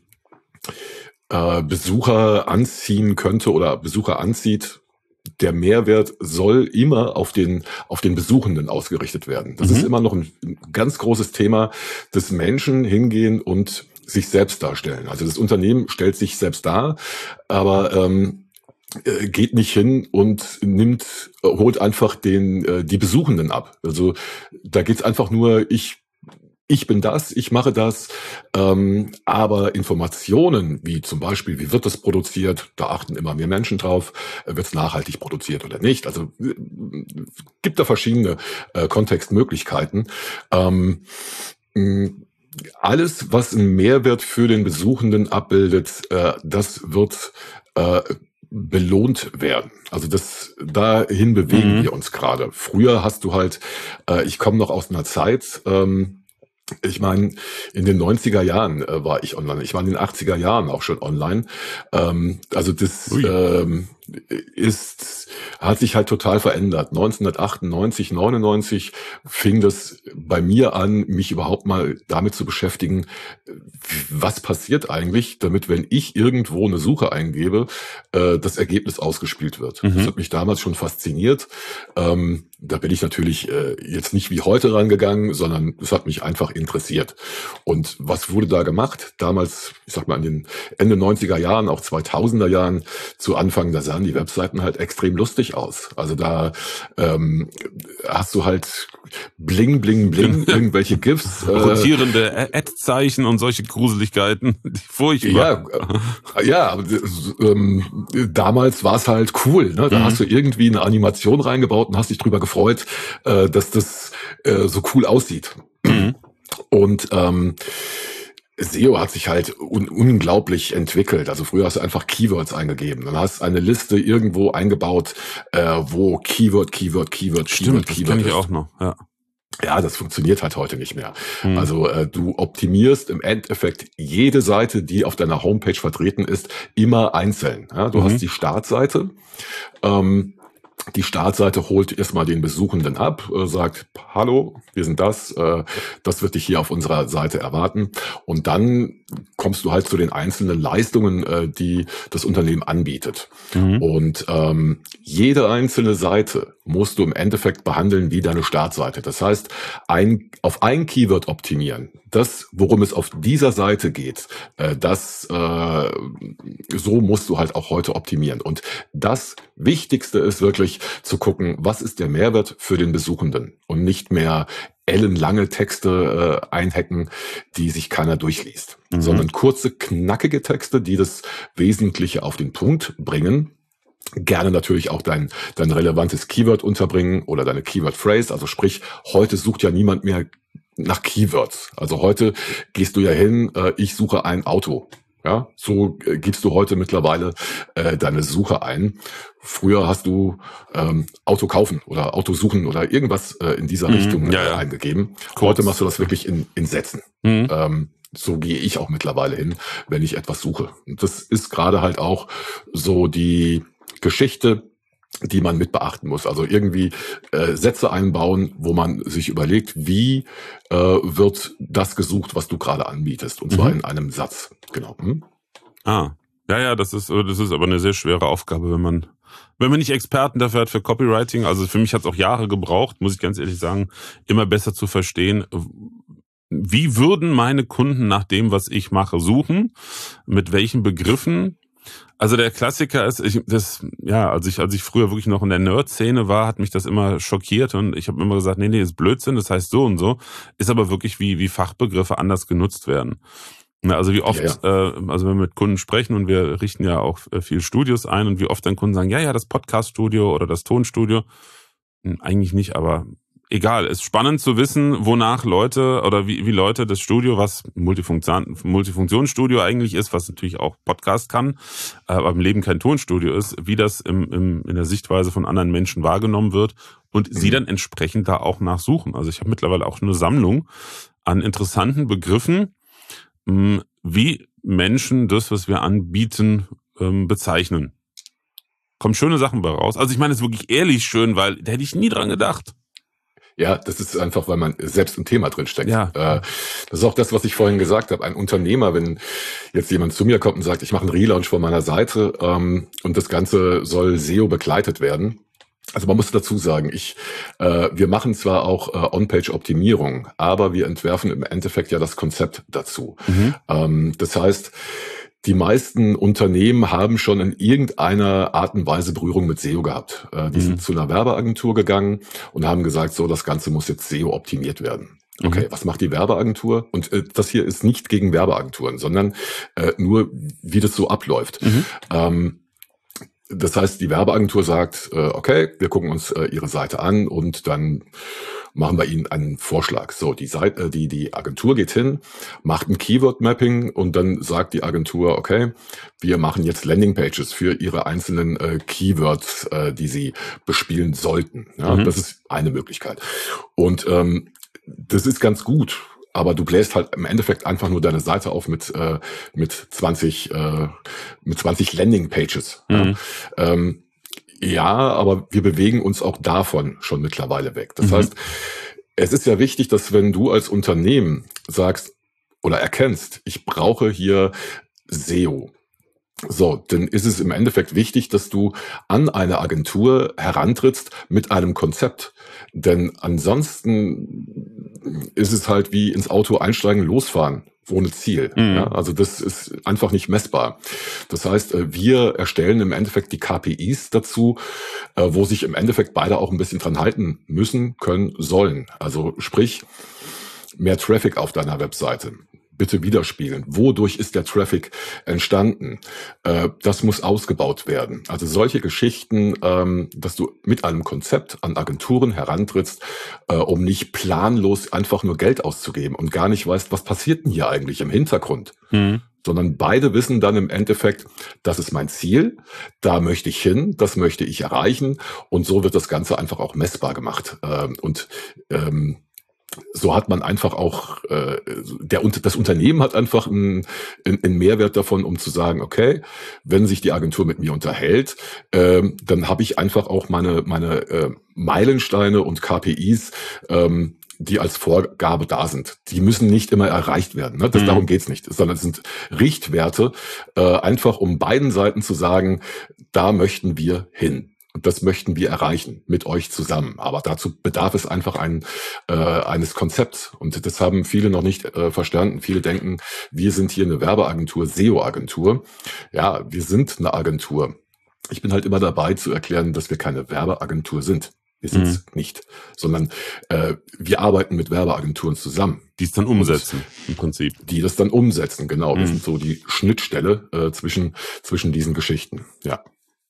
äh, Besucher anziehen könnte oder Besucher anzieht, der Mehrwert soll immer auf den auf den Besuchenden ausgerichtet werden. Das mhm. ist immer noch ein, ein ganz großes Thema, dass Menschen hingehen und sich selbst darstellen. Also das Unternehmen stellt sich selbst dar, aber ähm, geht nicht hin und nimmt, holt einfach den äh, die Besuchenden ab. Also da geht's einfach nur, ich Ich bin das, ich mache das, ähm, aber Informationen wie zum Beispiel, wie wird das produziert, da achten immer mehr Menschen drauf, wird es nachhaltig produziert oder nicht. Also äh, gibt da verschiedene äh, Kontextmöglichkeiten. Ähm, mh, alles, was einen Mehrwert für den Besuchenden abbildet, äh, das wird äh, belohnt werden. Also das dahin bewegen mhm. wir uns gerade. Früher hast du halt, äh, ich komme noch aus einer Zeit, ähm, ich meine, in den neunziger Jahren äh, war ich online. Ich war in den achtziger Jahren auch schon online. Ähm, also das ähm, ist, hat sich halt total verändert. neunzehnhundertachtundneunzig, neunundneunzig fing das bei mir an, mich überhaupt mal damit zu beschäftigen, was passiert eigentlich, damit, wenn ich irgendwo eine Suche eingebe, äh, das Ergebnis ausgespielt wird. Mhm. Das hat mich damals schon fasziniert. Ähm, da bin ich natürlich äh, jetzt nicht wie heute rangegangen, sondern es hat mich einfach interessiert. Und was wurde da gemacht? Damals, ich sag mal, in den Ende neunziger Jahren, auch zweitausender Jahren, zu Anfang, da sahen die Webseiten halt extrem lustig aus. Also da ähm, hast du halt bling, bling, bling, irgendwelche GIFs. Äh, Rotierende Ad-Zeichen und solche Gruseligkeiten, die furchtbar. Ja, ja, aber ähm, damals war es halt cool. Ne? Da mhm. hast du irgendwie eine Animation reingebaut und hast dich drüber gefreut, äh, dass das äh, so cool aussieht. Mhm. Und ähm, S E O hat sich halt un- unglaublich entwickelt. Also früher hast du einfach Keywords eingegeben. Dann hast eine Liste irgendwo eingebaut, äh, wo Keyword, Keyword, Keyword, Stimmt, Keyword, das Keyword kenne ich ist. auch noch, ja. Ja, das funktioniert halt heute nicht mehr. Hm. Also äh, du optimierst im Endeffekt jede Seite, die auf deiner Homepage vertreten ist, immer einzeln. Ja, du Mhm. hast die Startseite. Ähm, Die Startseite holt erstmal den Besuchenden ab, äh, sagt, hallo, wir sind das, äh, das wird dich hier auf unserer Seite erwarten. Und dann kommst du halt zu den einzelnen Leistungen, äh, die das Unternehmen anbietet. Mhm. Und ähm, jede einzelne Seite musst du im Endeffekt behandeln wie deine Startseite. Das heißt, ein, auf ein Keyword optimieren. Das, worum es auf dieser Seite geht, äh, das äh, so musst du halt auch heute optimieren. Und das Wichtigste ist wirklich zu gucken, was ist der Mehrwert für den Besuchenden und nicht mehr ellenlange Texte äh, einhacken, die sich keiner durchliest, Mhm. sondern kurze, knackige Texte, die das Wesentliche auf den Punkt bringen. Gerne natürlich auch dein, dein relevantes Keyword unterbringen oder deine Keyword-Phrase. Also sprich, heute sucht ja niemand mehr nach Keywords. Also heute gehst du ja hin, äh, ich suche ein Auto. Ja, so äh, gibst du heute mittlerweile äh, deine Suche ein. Früher hast du ähm, Auto kaufen oder Auto suchen oder irgendwas äh, in dieser Mhm. Richtung Ja, äh, ja. eingegeben. Kurz. Heute machst du das wirklich in, in Sätzen. Mhm. Ähm, so gehe ich auch mittlerweile hin, wenn ich etwas suche. Und das ist gerade halt auch so die Geschichte, die man mit beachten muss. Also irgendwie äh, Sätze einbauen, wo man sich überlegt, wie äh, wird das gesucht, was du gerade anbietest. Und zwar Mhm. in einem Satz. Genau. Hm? Ah, ja, ja, das ist, das ist aber eine sehr schwere Aufgabe, wenn man, wenn man nicht Experten dafür hat für Copywriting. Also für mich hat es auch Jahre gebraucht, muss ich ganz ehrlich sagen, immer besser zu verstehen, wie würden meine Kunden nach dem, was ich mache, suchen, mit welchen Begriffen. Also der Klassiker ist, ich, das, ja, als ich, als ich früher wirklich noch in der Nerd-Szene war, hat mich das immer schockiert und ich habe immer gesagt, nee, nee, ist Blödsinn, das heißt so und so, ist aber wirklich wie, wie Fachbegriffe anders genutzt werden. Na, also wie oft, Ja, ja. äh, also wenn wir mit Kunden sprechen und wir richten ja auch äh, viel Studios ein und wie oft dann Kunden sagen, ja, ja, das Podcast-Studio oder das Tonstudio. Hm, eigentlich nicht, aber egal. Es ist spannend zu wissen, wonach Leute oder wie, wie Leute das Studio, was Multifunktion, Multifunktionsstudio eigentlich ist, was natürlich auch Podcast kann, aber im Leben kein Tonstudio ist, wie das im, im, in der Sichtweise von anderen Menschen wahrgenommen wird und sie Mhm. dann entsprechend da auch nachsuchen. Also ich habe mittlerweile auch eine Sammlung an interessanten Begriffen, mh, wie Menschen das, was wir anbieten, ähm, bezeichnen. Kommen schöne Sachen bei raus. Also ich meine, es ist wirklich ehrlich schön, weil da hätte ich nie dran gedacht. Ja, das ist einfach, weil man selbst im Thema drin steckt. Ja. Äh, das ist auch das, was ich vorhin gesagt habe. Ein Unternehmer, wenn jetzt jemand zu mir kommt und sagt, ich mache einen Relaunch von meiner Seite ähm, und das Ganze soll S E O begleitet werden. Also man muss dazu sagen, ich, äh, wir machen zwar auch äh, On-Page-Optimierung, aber wir entwerfen im Endeffekt ja das Konzept dazu. Mhm. Ähm, das heißt, die meisten Unternehmen haben schon in irgendeiner Art und Weise Berührung mit S E O gehabt. Äh, die Mhm. sind zu einer Werbeagentur gegangen und haben gesagt, so, das Ganze muss jetzt S E O optimiert werden. Okay, Mhm. was macht die Werbeagentur? Und äh, das hier ist nicht gegen Werbeagenturen, sondern äh, nur, wie das so abläuft. Mhm. Ähm, das heißt, die Werbeagentur sagt, äh, okay, wir gucken uns äh, Ihre Seite an und dann machen wir Ihnen einen Vorschlag. So, die Seite, äh, die, die Agentur geht hin, macht ein Keyword-Mapping und dann sagt die Agentur, okay, wir machen jetzt Landingpages für Ihre einzelnen äh, Keywords, äh, die Sie bespielen sollten. Ja, Mhm. das ist eine Möglichkeit. Und ähm, das ist ganz gut. Aber du bläst halt im Endeffekt einfach nur deine Seite auf mit äh, mit zwanzig äh, mit zwanzig Landingpages. Ja? Mhm. Ähm, ja, aber wir bewegen uns auch davon schon mittlerweile weg. Das Mhm. heißt, es ist ja wichtig, dass wenn du als Unternehmen sagst oder erkennst, ich brauche hier S E O. So, dann ist es im Endeffekt wichtig, dass du an eine Agentur herantrittst mit einem Konzept. Denn ansonsten ist es halt wie ins Auto einsteigen, losfahren, ohne Ziel. Mhm. Ja, also das ist einfach nicht messbar. Das heißt, äh, wir erstellen im Endeffekt die K P Is dazu, äh, wo sich im Endeffekt beide auch ein bisschen dran halten müssen, können, sollen. Also sprich, mehr Traffic auf deiner Webseite. bitte widerspiegeln. Wodurch ist der Traffic entstanden? Äh, das muss ausgebaut werden. Also solche Geschichten, ähm, dass du mit einem Konzept an Agenturen herantrittst, äh, um nicht planlos einfach nur Geld auszugeben und gar nicht weißt, was passiert denn hier eigentlich im Hintergrund. Mhm. Sondern beide wissen dann im Endeffekt, das ist mein Ziel, da möchte ich hin, das möchte ich erreichen und so wird das Ganze einfach auch messbar gemacht. Ähm, und ähm, so hat man einfach auch, äh, der, das Unternehmen hat einfach einen, einen Mehrwert davon, um zu sagen, okay, wenn sich die Agentur mit mir unterhält, ähm, dann habe ich einfach auch meine, meine äh, Meilensteine und K P Is, ähm, die als Vorgabe da sind. Die müssen nicht immer erreicht werden. Ne? Das, mhm. Darum geht's nicht, sondern es sind Richtwerte, äh, einfach um beiden Seiten zu sagen, da möchten wir hin. Und das möchten wir erreichen mit euch zusammen. Aber dazu bedarf es einfach ein, äh, eines Konzepts. Und das haben viele noch nicht äh, verstanden. Viele denken, wir sind hier eine Werbeagentur, S E O-Agentur. Ja, wir sind eine Agentur. Ich bin halt immer dabei zu erklären, dass wir keine Werbeagentur sind. Wir sind es mhm. nicht, sondern äh, wir arbeiten mit Werbeagenturen zusammen. Die es dann umsetzen, im Prinzip. Die das dann umsetzen, genau. Mhm. Wir sind so die Schnittstelle äh, zwischen zwischen diesen Geschichten, ja.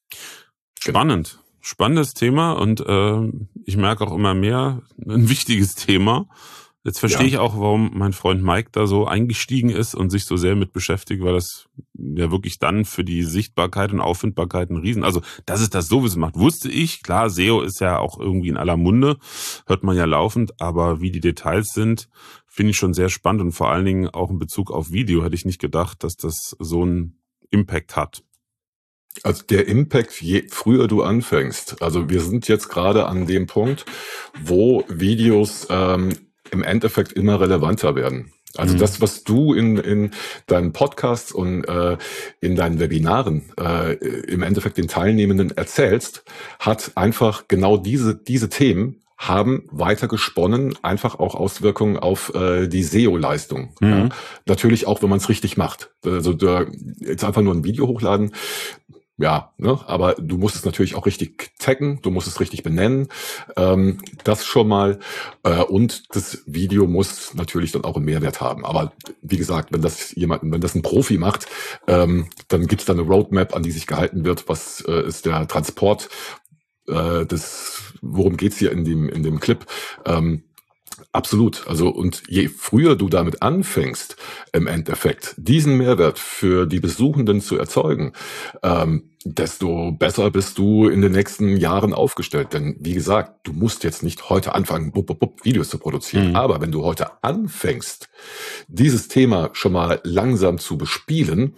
Spannend. Genau. Spannendes Thema und äh, ich merke auch immer mehr, ein wichtiges Thema. Jetzt verstehe ja. ich auch, warum mein Freund Mike da so eingestiegen ist und sich so sehr mit beschäftigt, weil das ja wirklich dann für die Sichtbarkeit und Auffindbarkeit ein Riesen, also dass es das sowieso macht, wusste ich. Klar, S E O ist ja auch irgendwie in aller Munde, hört man ja laufend, aber wie die Details sind, finde ich schon sehr spannend und vor allen Dingen auch in Bezug auf Video hätte ich nicht gedacht, dass das so einen Impact hat. Also der Impact, je früher du anfängst, also wir sind jetzt gerade an dem Punkt, wo Videos ähm, im Endeffekt immer relevanter werden. Also mhm. das, was du in, in deinen Podcasts und äh, in deinen Webinaren äh, im Endeffekt den Teilnehmenden erzählst, hat einfach genau diese diese Themen haben weiter gesponnen, einfach auch Auswirkungen auf äh, die S E O-Leistung. Mhm. Ja. Natürlich auch, wenn man es richtig macht. Also da, jetzt einfach nur ein Video hochladen, ja, ne, aber du musst es natürlich auch richtig taggen, du musst es richtig benennen, ähm, das schon mal. Äh, und das Video muss natürlich dann auch einen Mehrwert haben. Aber wie gesagt, wenn das jemand, wenn das ein Profi macht, ähm, dann gibt's da eine Roadmap, an die sich gehalten wird. Was äh, ist der Transport? Äh, das, worum geht's hier in dem in dem Clip? Ähm, Absolut. Also und je früher du damit anfängst, im Endeffekt diesen Mehrwert für die Besuchenden zu erzeugen, ähm, desto besser bist du in den nächsten Jahren aufgestellt. Denn wie gesagt, du musst jetzt nicht heute anfangen, bup, bup, bup, Videos zu produzieren. Mhm. Aber wenn du heute anfängst, dieses Thema schon mal langsam zu bespielen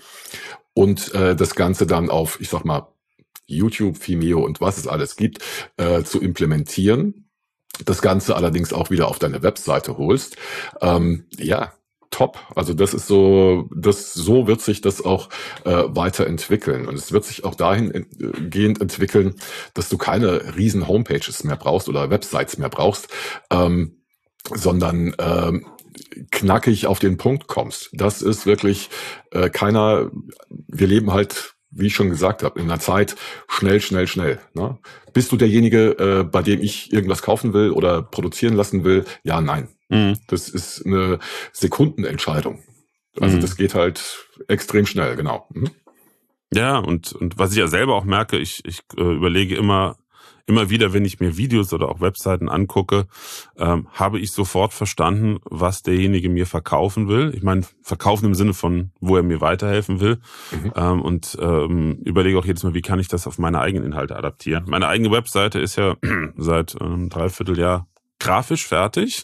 und äh, das Ganze dann auf, ich sag mal, YouTube, Vimeo und was es alles gibt, äh, zu implementieren, das Ganze allerdings auch wieder auf deine Webseite holst, ähm, ja, top. Also das ist so, das so wird sich das auch äh, weiterentwickeln und es wird sich auch dahingehend entwickeln, dass du keine riesen Homepages mehr brauchst oder Websites mehr brauchst, ähm, sondern ähm, knackig auf den Punkt kommst. Das ist wirklich äh, keiner. Wir leben halt, wie ich schon gesagt habe, in einer Zeit schnell, schnell, schnell. Ne? Bist du derjenige, äh, bei dem ich irgendwas kaufen will oder produzieren lassen will? Ja, nein. Mhm. Das ist eine Sekundenentscheidung. Also mhm. das geht halt extrem schnell, genau. Mhm. Ja, und, und was ich ja selber auch merke, ich, ich äh, überlege immer, immer wieder, wenn ich mir Videos oder auch Webseiten angucke, ähm, habe ich sofort verstanden, was derjenige mir verkaufen will. Ich meine, verkaufen im Sinne von, wo er mir weiterhelfen will. Mhm. Ähm, und ähm, überlege auch jedes Mal, wie kann ich das auf meine eigenen Inhalte adaptieren. Meine eigene Webseite ist ja seit einem Dreivierteljahr grafisch fertig.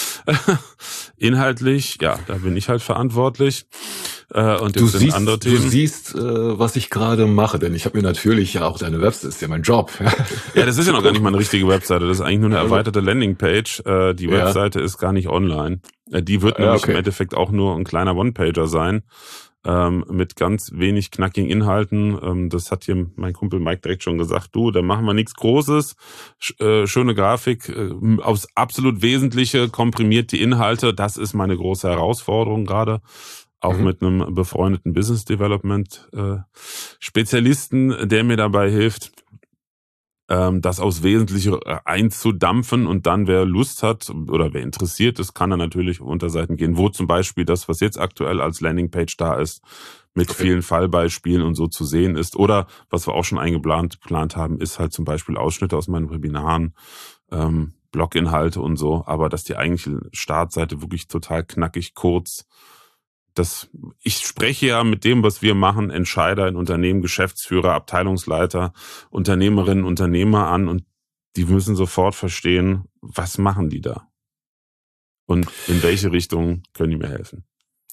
Inhaltlich, ja, da bin ich halt verantwortlich. Äh, und du siehst, andere Themen. Du siehst, äh, was ich gerade mache, denn ich habe mir natürlich ja auch deine Webseite, das ist ja mein Job. Ja, das ist ja noch gar nicht mal eine richtige Webseite, das ist eigentlich nur eine erweiterte Landingpage. Äh, die Webseite ja. ist gar nicht online. Äh, die wird ja, nämlich okay. im Endeffekt auch nur ein kleiner One-Pager sein. Ähm, mit ganz wenig knackigen Inhalten. Ähm, das hat hier mein Kumpel Mike direkt schon gesagt. Du, da machen wir nichts Großes. Sch- äh, schöne Grafik, äh, aufs absolut Wesentliche, komprimiert die Inhalte. Das ist meine große Herausforderung gerade. Auch mhm. mit einem befreundeten Business Development äh, Spezialisten, der mir dabei hilft. ähm, das aufs Wesentliche einzudampfen und dann, wer Lust hat oder wer interessiert ist, kann dann natürlich auf Unterseiten gehen, wo zum Beispiel das, was jetzt aktuell als Landingpage da ist, mit okay. vielen Fallbeispielen und so zu sehen ist. Oder was wir auch schon eingeplant geplant haben, ist halt zum Beispiel Ausschnitte aus meinen Webinaren, ähm, Bloginhalte und so, aber dass die eigentliche Startseite wirklich total knackig, kurz. Das, ich spreche ja mit dem, was wir machen, Entscheider in Unternehmen, Geschäftsführer, Abteilungsleiter, Unternehmerinnen, Unternehmer an und die müssen sofort verstehen, was machen die da? Und in welche Richtung können die mir helfen?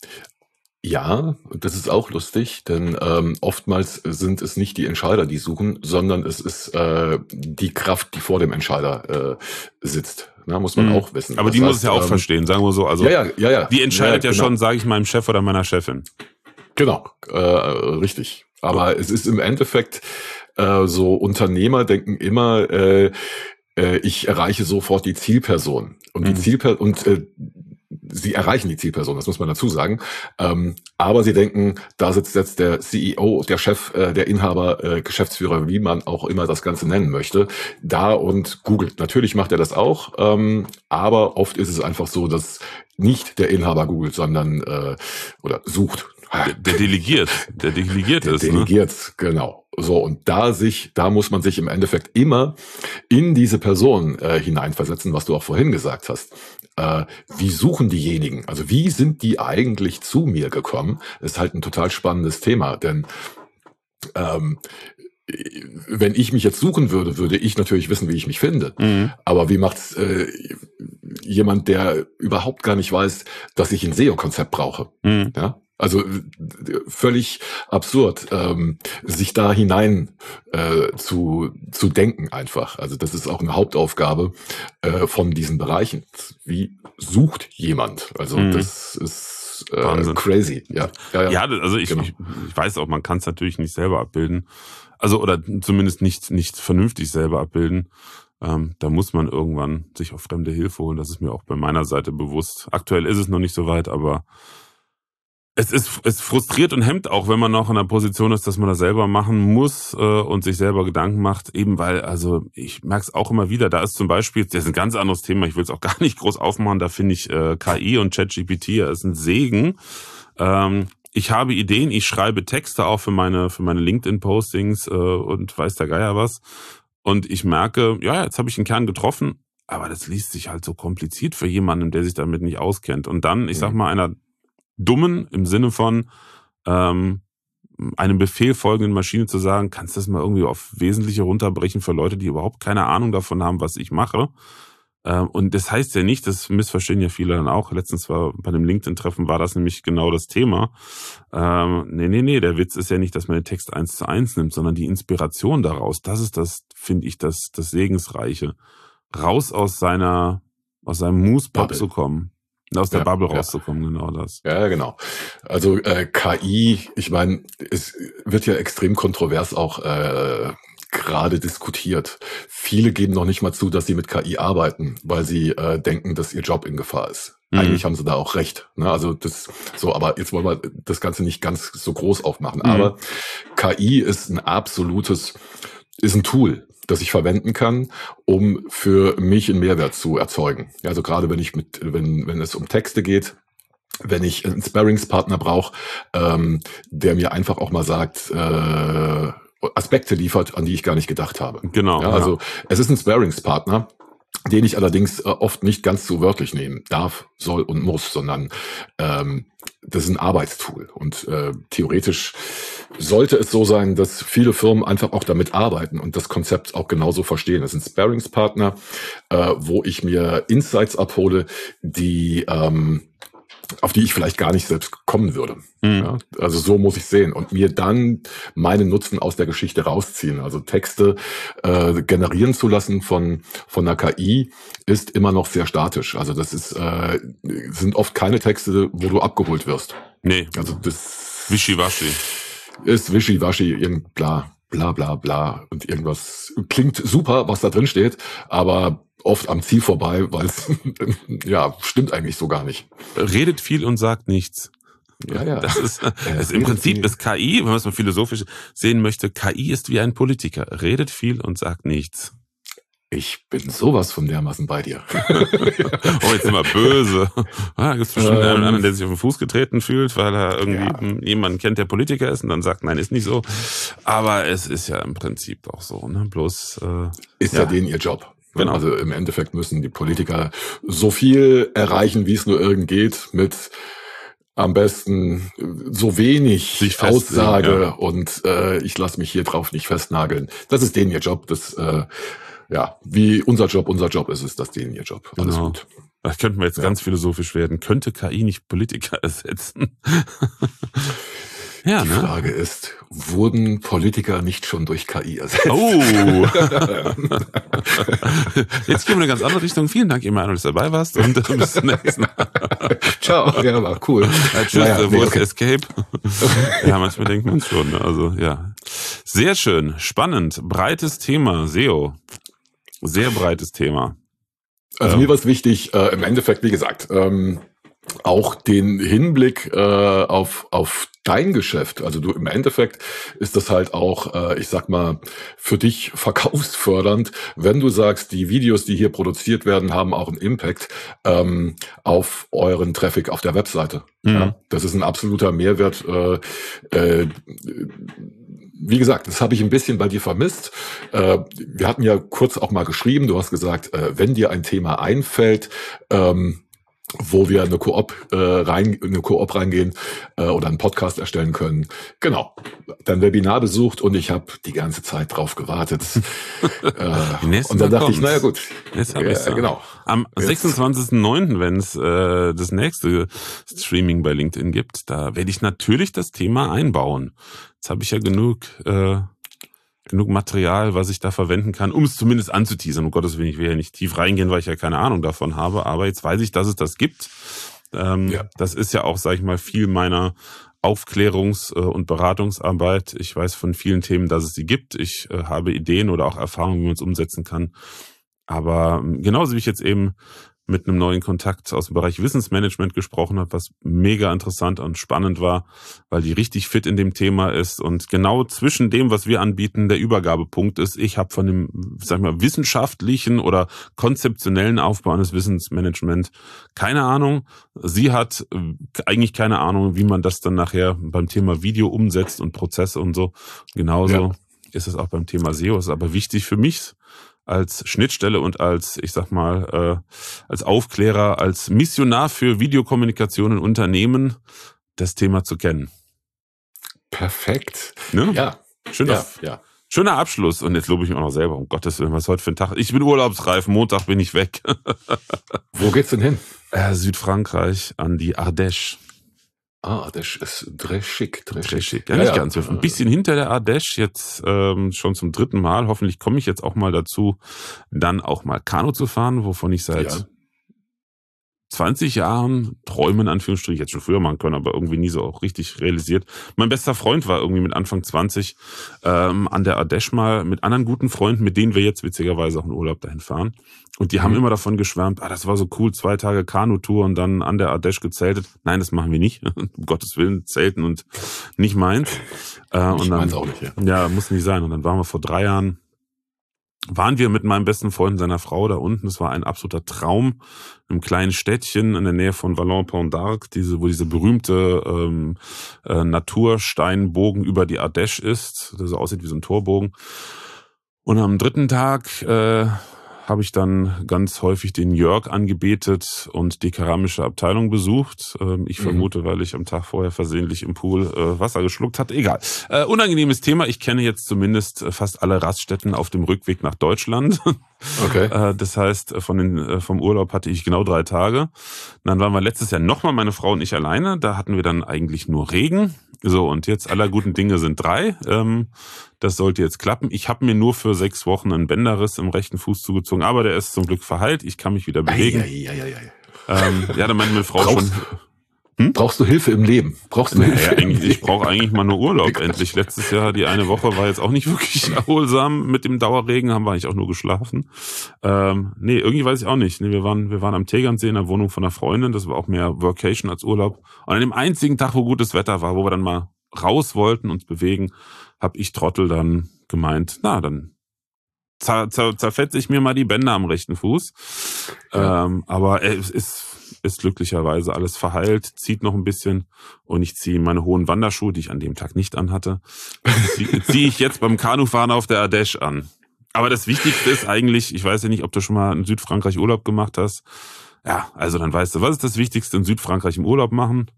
Ja, das ist auch lustig, denn ähm, oftmals sind es nicht die Entscheider, die suchen, sondern es ist äh, die Kraft, die vor dem Entscheider äh, sitzt. Na, muss man mhm. auch wissen. Aber das die heißt, muss es ja auch ähm, verstehen, sagen wir so. Also ja, ja, ja, ja. Die entscheidet ja, ja genau. schon, sage ich meinem Chef oder meiner Chefin. Genau, äh, richtig. Aber es ist im Endeffekt äh, so, Unternehmer denken immer, äh, äh, ich erreiche sofort die Zielperson. Und die mhm. Zielperson und äh, sie erreichen die Zielperson, das muss man dazu sagen. Ähm, aber sie denken, da sitzt jetzt der C E O, der Chef, äh, der Inhaber, äh, Geschäftsführer, wie man auch immer das Ganze nennen möchte, da und googelt. Natürlich macht er das auch, ähm, aber oft ist es einfach so, dass nicht der Inhaber googelt, sondern äh, oder sucht. Der, der delegiert, der delegiert der ist. Delegiert, ne? Genau. So, und da sich, da muss man sich im Endeffekt immer in diese Person äh, hineinversetzen, was du auch vorhin gesagt hast. Äh, wie suchen diejenigen? Also wie sind die eigentlich zu mir gekommen? Das ist halt ein total spannendes Thema, denn ähm, wenn ich mich jetzt suchen würde, würde ich natürlich wissen, wie ich mich finde. Mhm. Aber wie macht's äh, jemand, der überhaupt gar nicht weiß, dass ich ein S E O-Konzept brauche? Mhm. Ja? Also völlig absurd, ähm, sich da hinein äh, zu zu denken einfach. Also das ist auch eine Hauptaufgabe äh, von diesen Bereichen. Wie sucht jemand? Also mhm. das ist äh, crazy. Ja, ja, ja. ja also ich, genau. ich, ich weiß auch, man kann es natürlich nicht selber abbilden. Also oder zumindest nicht nicht vernünftig selber abbilden. Ähm, da muss man irgendwann sich auf fremde Hilfe holen. Das ist mir auch bei meiner Seite bewusst. Aktuell ist es noch nicht so weit, aber Es ist, es frustriert und hemmt auch, wenn man noch in der Position ist, dass man das selber machen muss äh, und sich selber Gedanken macht, eben weil, also ich merke es auch immer wieder, da ist zum Beispiel, das ist ein ganz anderes Thema, ich will es auch gar nicht groß aufmachen, da finde ich äh, K I und ChatGPT ist ein Segen. Ähm, ich habe Ideen, ich schreibe Texte auch für meine, für meine LinkedIn-Postings äh, und weiß der Geier was und ich merke, ja, jetzt habe ich einen Kern getroffen, aber das liest sich halt so kompliziert für jemanden, der sich damit nicht auskennt und dann, ich sag mal, einer Dummen im Sinne von ähm, einem Befehl folgenden Maschine zu sagen, kannst du das mal irgendwie auf Wesentliche runterbrechen für Leute, die überhaupt keine Ahnung davon haben, was ich mache. Ähm, und das heißt ja nicht, das missverstehen ja viele dann auch. Letztens war bei dem LinkedIn-Treffen war das nämlich genau das Thema. Ähm, nee, nee, nee, der Witz ist ja nicht, dass man den Text eins zu eins nimmt, sondern die Inspiration daraus. Das ist das, finde ich, das, das Segensreiche. Raus aus seiner, aus seinem Moose-Pop zu kommen. Aus der ja, Bubble rauszukommen, ja. genau das. Ja, genau. Also äh, K I, ich meine, es wird ja extrem kontrovers auch äh, gerade diskutiert. Viele geben noch nicht mal zu, dass sie mit K I arbeiten, weil sie äh, denken, dass ihr Job in Gefahr ist. Mhm. Eigentlich haben sie da auch recht. Ne? Also das so, aber jetzt wollen wir das Ganze nicht ganz so groß aufmachen. Mhm. Aber K I ist ein absolutes, ist ein Tool, das ich verwenden kann, um für mich einen Mehrwert zu erzeugen. Also gerade wenn ich mit, wenn wenn es um Texte geht, wenn ich einen Sparringspartner brauche, ähm, der mir einfach auch mal sagt, äh, Aspekte liefert, an die ich gar nicht gedacht habe. Genau. Ja, also ja. Es ist ein Sparringspartner, den ich allerdings äh, oft nicht ganz so wörtlich nehmen darf, soll und muss, sondern ähm, das ist ein Arbeitstool. Und äh, theoretisch sollte es so sein, dass viele Firmen einfach auch damit arbeiten und das Konzept auch genauso verstehen. Das sind Sparringspartner, äh, wo ich mir Insights abhole, die ähm, auf die ich vielleicht gar nicht selbst kommen würde. Mhm. Ja, also so muss ich sehen und mir dann meinen Nutzen aus der Geschichte rausziehen. Also Texte äh, generieren zu lassen von von einer K I ist immer noch sehr statisch. Also das ist äh, sind oft keine Texte, wo du abgeholt wirst. Nee. Also das Wischiwaschi. Ist Wischiwaschi, irgend bla bla bla bla und irgendwas klingt super, was da drin steht, aber oft am Ziel vorbei, weil es ja stimmt eigentlich so gar nicht. Redet viel und sagt nichts. Ja, ja. Das ist, das ist im Prinzip das K I, wenn man es mal philosophisch sehen möchte, K I ist wie ein Politiker, redet viel und sagt nichts. Ich bin sowas von dermaßen bei dir. Oh, jetzt sind wir böse. Ah, gibt es bestimmt ähm, einen anderen, der sich auf den Fuß getreten fühlt, weil er irgendwie ja. jemanden kennt, der Politiker ist und dann sagt, nein, ist nicht so. Aber es ist ja im Prinzip auch so. Ne? Bloß äh, ist ja, ja denen ihr Job. Genau. Also im Endeffekt müssen die Politiker so viel erreichen, wie es nur irgend geht, mit am besten so wenig Sich Aussage ja. und äh, ich lasse mich hier drauf nicht festnageln. Das ist denen ihr Job. Das äh, ja, wie unser Job, unser Job ist es, das denen ihr Job. Alles genau. gut. Da könnten wir jetzt ja. ganz philosophisch werden. Könnte K I nicht Politiker ersetzen? Ja, die ne? Frage ist, wurden Politiker nicht schon durch K I ersetzt? Oh! Jetzt gehen wir in eine ganz andere Richtung. Vielen Dank, Emanuel, dass du dabei warst und äh, bis zum nächsten Mal. Ciao. Ja, war cool. Ja, tschüss, naja, äh, wo nee, ist okay. Escape? Ja, manchmal denkt man es schon. Ne? Also, ja. Sehr schön, spannend, breites Thema, S E O. Sehr breites Thema. Also ähm. mir war es wichtig, äh, im Endeffekt, wie gesagt, ähm, auch den Hinblick äh, auf auf dein Geschäft. Also du im Endeffekt ist das halt auch, äh, ich sag mal, für dich verkaufsfördernd, wenn du sagst, die Videos, die hier produziert werden, haben auch einen Impact ähm, auf euren Traffic auf der Webseite. Mhm. Ja, das ist ein absoluter Mehrwert. Äh, äh, Wie gesagt, das habe ich ein bisschen bei dir vermisst. Äh, wir hatten ja kurz auch mal geschrieben, du hast gesagt, äh, wenn dir ein Thema einfällt, ähm, wo wir eine Koop äh, rein, eine Koop reingehen äh, oder einen Podcast erstellen können. Genau, dein Webinar besucht und ich habe die ganze Zeit drauf gewartet. äh, und dann dachte ich, naja gut, jetzt hab ja, ich's genau. Am sechsundzwanzigsten neunten, wenn es äh, das nächste Streaming bei LinkedIn gibt, da werde ich natürlich das Thema einbauen. Jetzt habe ich ja genug äh, genug Material, was ich da verwenden kann, um es zumindest anzuteasern. Um Gottes Willen, ich will ja nicht tief reingehen, weil ich ja keine Ahnung davon habe, aber jetzt weiß ich, dass es das gibt. Ähm, ja. Das ist ja auch, sag ich mal, viel meiner Aufklärungs- und Beratungsarbeit. Ich weiß von vielen Themen, dass es sie gibt. Ich äh, habe Ideen oder auch Erfahrungen, wie man es umsetzen kann. Aber genauso wie ich jetzt eben mit einem neuen Kontakt aus dem Bereich Wissensmanagement gesprochen habe, was mega interessant und spannend war, weil die richtig fit in dem Thema ist und genau zwischen dem, was wir anbieten, der Übergabepunkt ist. Ich habe von dem, sag ich mal, wissenschaftlichen oder konzeptionellen Aufbau eines Wissensmanagement keine Ahnung. Sie hat eigentlich keine Ahnung, wie man das dann nachher beim Thema Video umsetzt und Prozesse und so. Genauso ja. ist es auch beim Thema S E O. Es ist aber wichtig für mich, als Schnittstelle und als, ich sag mal, äh, als Aufklärer, als Missionar für Videokommunikation in Unternehmen das Thema zu kennen. Perfekt. Ne? Ja. Schöner, ja, ja. schöner Abschluss. Und jetzt lobe ich mich auch noch selber. Um Gottes Willen, was heute für ein Tag. Ich bin urlaubsreif. Montag bin ich weg. Wo geht's denn hin? Äh, Südfrankreich an die Ardèche. Ah, das ist très schick, très Très schick. schick. Ja, nicht ja, ganz. Ein bisschen hinter der Ardèche, jetzt ähm, schon zum dritten Mal. Hoffentlich komme ich jetzt auch mal dazu, dann auch mal Kanu zu fahren, wovon ich seit ja. zwanzig Jahren träume, in Anführungsstrichen, jetzt schon früher machen können, aber irgendwie nie so auch richtig realisiert. Mein bester Freund war irgendwie mit Anfang zwanzig ähm, an der Ardèche mal mit anderen guten Freunden, mit denen wir jetzt witzigerweise auch in Urlaub dahin fahren. Und die mhm. haben immer davon geschwärmt, ah, das war so cool, zwei Tage Kanutour und dann an der Ardèche gezeltet. Nein, das machen wir nicht. Um Gottes Willen, zelten und nicht meins. Äh, ich und dann, meins auch nicht, ja. Ja, muss nicht sein. Und dann waren wir vor drei Jahren waren wir mit meinem besten Freund und seiner Frau da unten. Es war ein absoluter Traum. Im kleinen Städtchen in der Nähe von Vallon-Pont d'Arc, diese, wo diese berühmte ähm, äh, Natursteinbogen über die Ardèche ist, der so aussieht wie so ein Torbogen. Und am dritten Tag äh, habe ich dann ganz häufig den Jörg angebetet und die keramische Abteilung besucht. Ähm, ich mhm. vermute, weil ich am Tag vorher versehentlich im Pool äh, Wasser geschluckt hatte. Egal. Äh, unangenehmes Thema. Ich kenne jetzt zumindest fast alle Raststätten auf dem Rückweg nach Deutschland. Okay. äh, das heißt, von den, äh, vom Urlaub hatte ich genau drei Tage. Und dann waren wir letztes Jahr nochmal, meine Frau und ich alleine. Da hatten wir dann eigentlich nur Regen. So, und jetzt aller guten Dinge sind drei. Ähm, das sollte jetzt klappen. Ich habe mir nur für sechs Wochen einen Bänderriss im rechten Fuß zugezogen, aber der ist zum Glück verheilt. Ich kann mich wieder bewegen. Ei, ei, ei, ei. Ähm, ja, da meinte meine Frau brauchst, schon... Hm? Brauchst du Hilfe im Leben? Brauchst du naja, Hilfe? Eigentlich, ich brauche eigentlich mal nur Urlaub endlich. Letztes Jahr, die eine Woche war jetzt auch nicht wirklich erholsam. Mit dem Dauerregen haben wir eigentlich auch nur geschlafen. Ähm, nee, irgendwie weiß ich auch nicht. Nee, wir waren, wir waren am Tegernsee in der Wohnung von einer Freundin. Das war auch mehr Workation als Urlaub. Und an dem einzigen Tag, wo gutes Wetter war, wo wir dann mal raus wollten, uns bewegen, habe ich Trottel dann gemeint, na, dann zer, zer, zerfetze ich mir mal die Bänder am rechten Fuß. Ja. Ähm, aber es ist ist glücklicherweise alles verheilt, zieht noch ein bisschen und ich ziehe meine hohen Wanderschuhe, die ich an dem Tag nicht anhatte, ziehe zieh ich jetzt beim Kanufahren auf der Ardèche an. Aber das Wichtigste ist eigentlich, ich weiß ja nicht, ob du schon mal in Südfrankreich Urlaub gemacht hast. Ja, also dann weißt du, was ist das Wichtigste in Südfrankreich im Urlaub machen?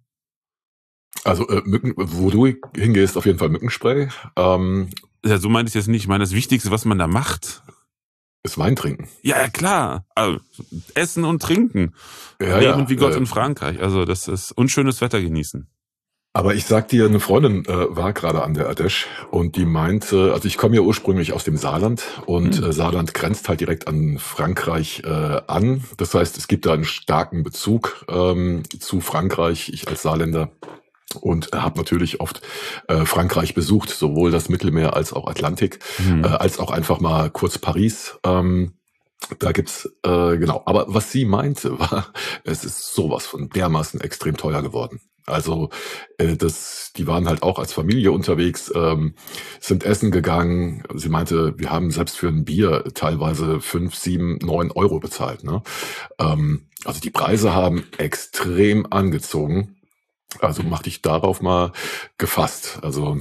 Also äh, Mücken, wo du hingehst, auf jeden Fall Mückenspray. Ähm, ja, so meine ich jetzt nicht. Ich meine, das Wichtigste, was man da macht, ist Wein trinken. Ja, ja, klar. Also, Essen und Trinken. Ja, Leben ja, wie Gott äh, in Frankreich. Also das ist unschönes Wetter genießen. Aber ich sag dir, eine Freundin äh, war gerade an der Ardèche und die meinte, also ich komme ja ursprünglich aus dem Saarland und Hm. äh, Saarland grenzt halt direkt an Frankreich äh, an. Das heißt, es gibt da einen starken Bezug ähm, zu Frankreich. Ich als Saarländer und habe natürlich oft äh, Frankreich besucht, sowohl das Mittelmeer als auch Atlantik, Hm. äh, als auch einfach mal kurz Paris. Ähm, da gibt's äh, genau. Aber was sie meinte, war, es ist sowas von dermaßen extrem teuer geworden. Also äh, das, die waren halt auch als Familie unterwegs, ähm, sind essen gegangen. Sie meinte, wir haben selbst für ein Bier teilweise fünf, sieben, neun Euro bezahlt. Ne? Ähm, also die Preise haben extrem angezogen. Also mach dich darauf mal gefasst. Also,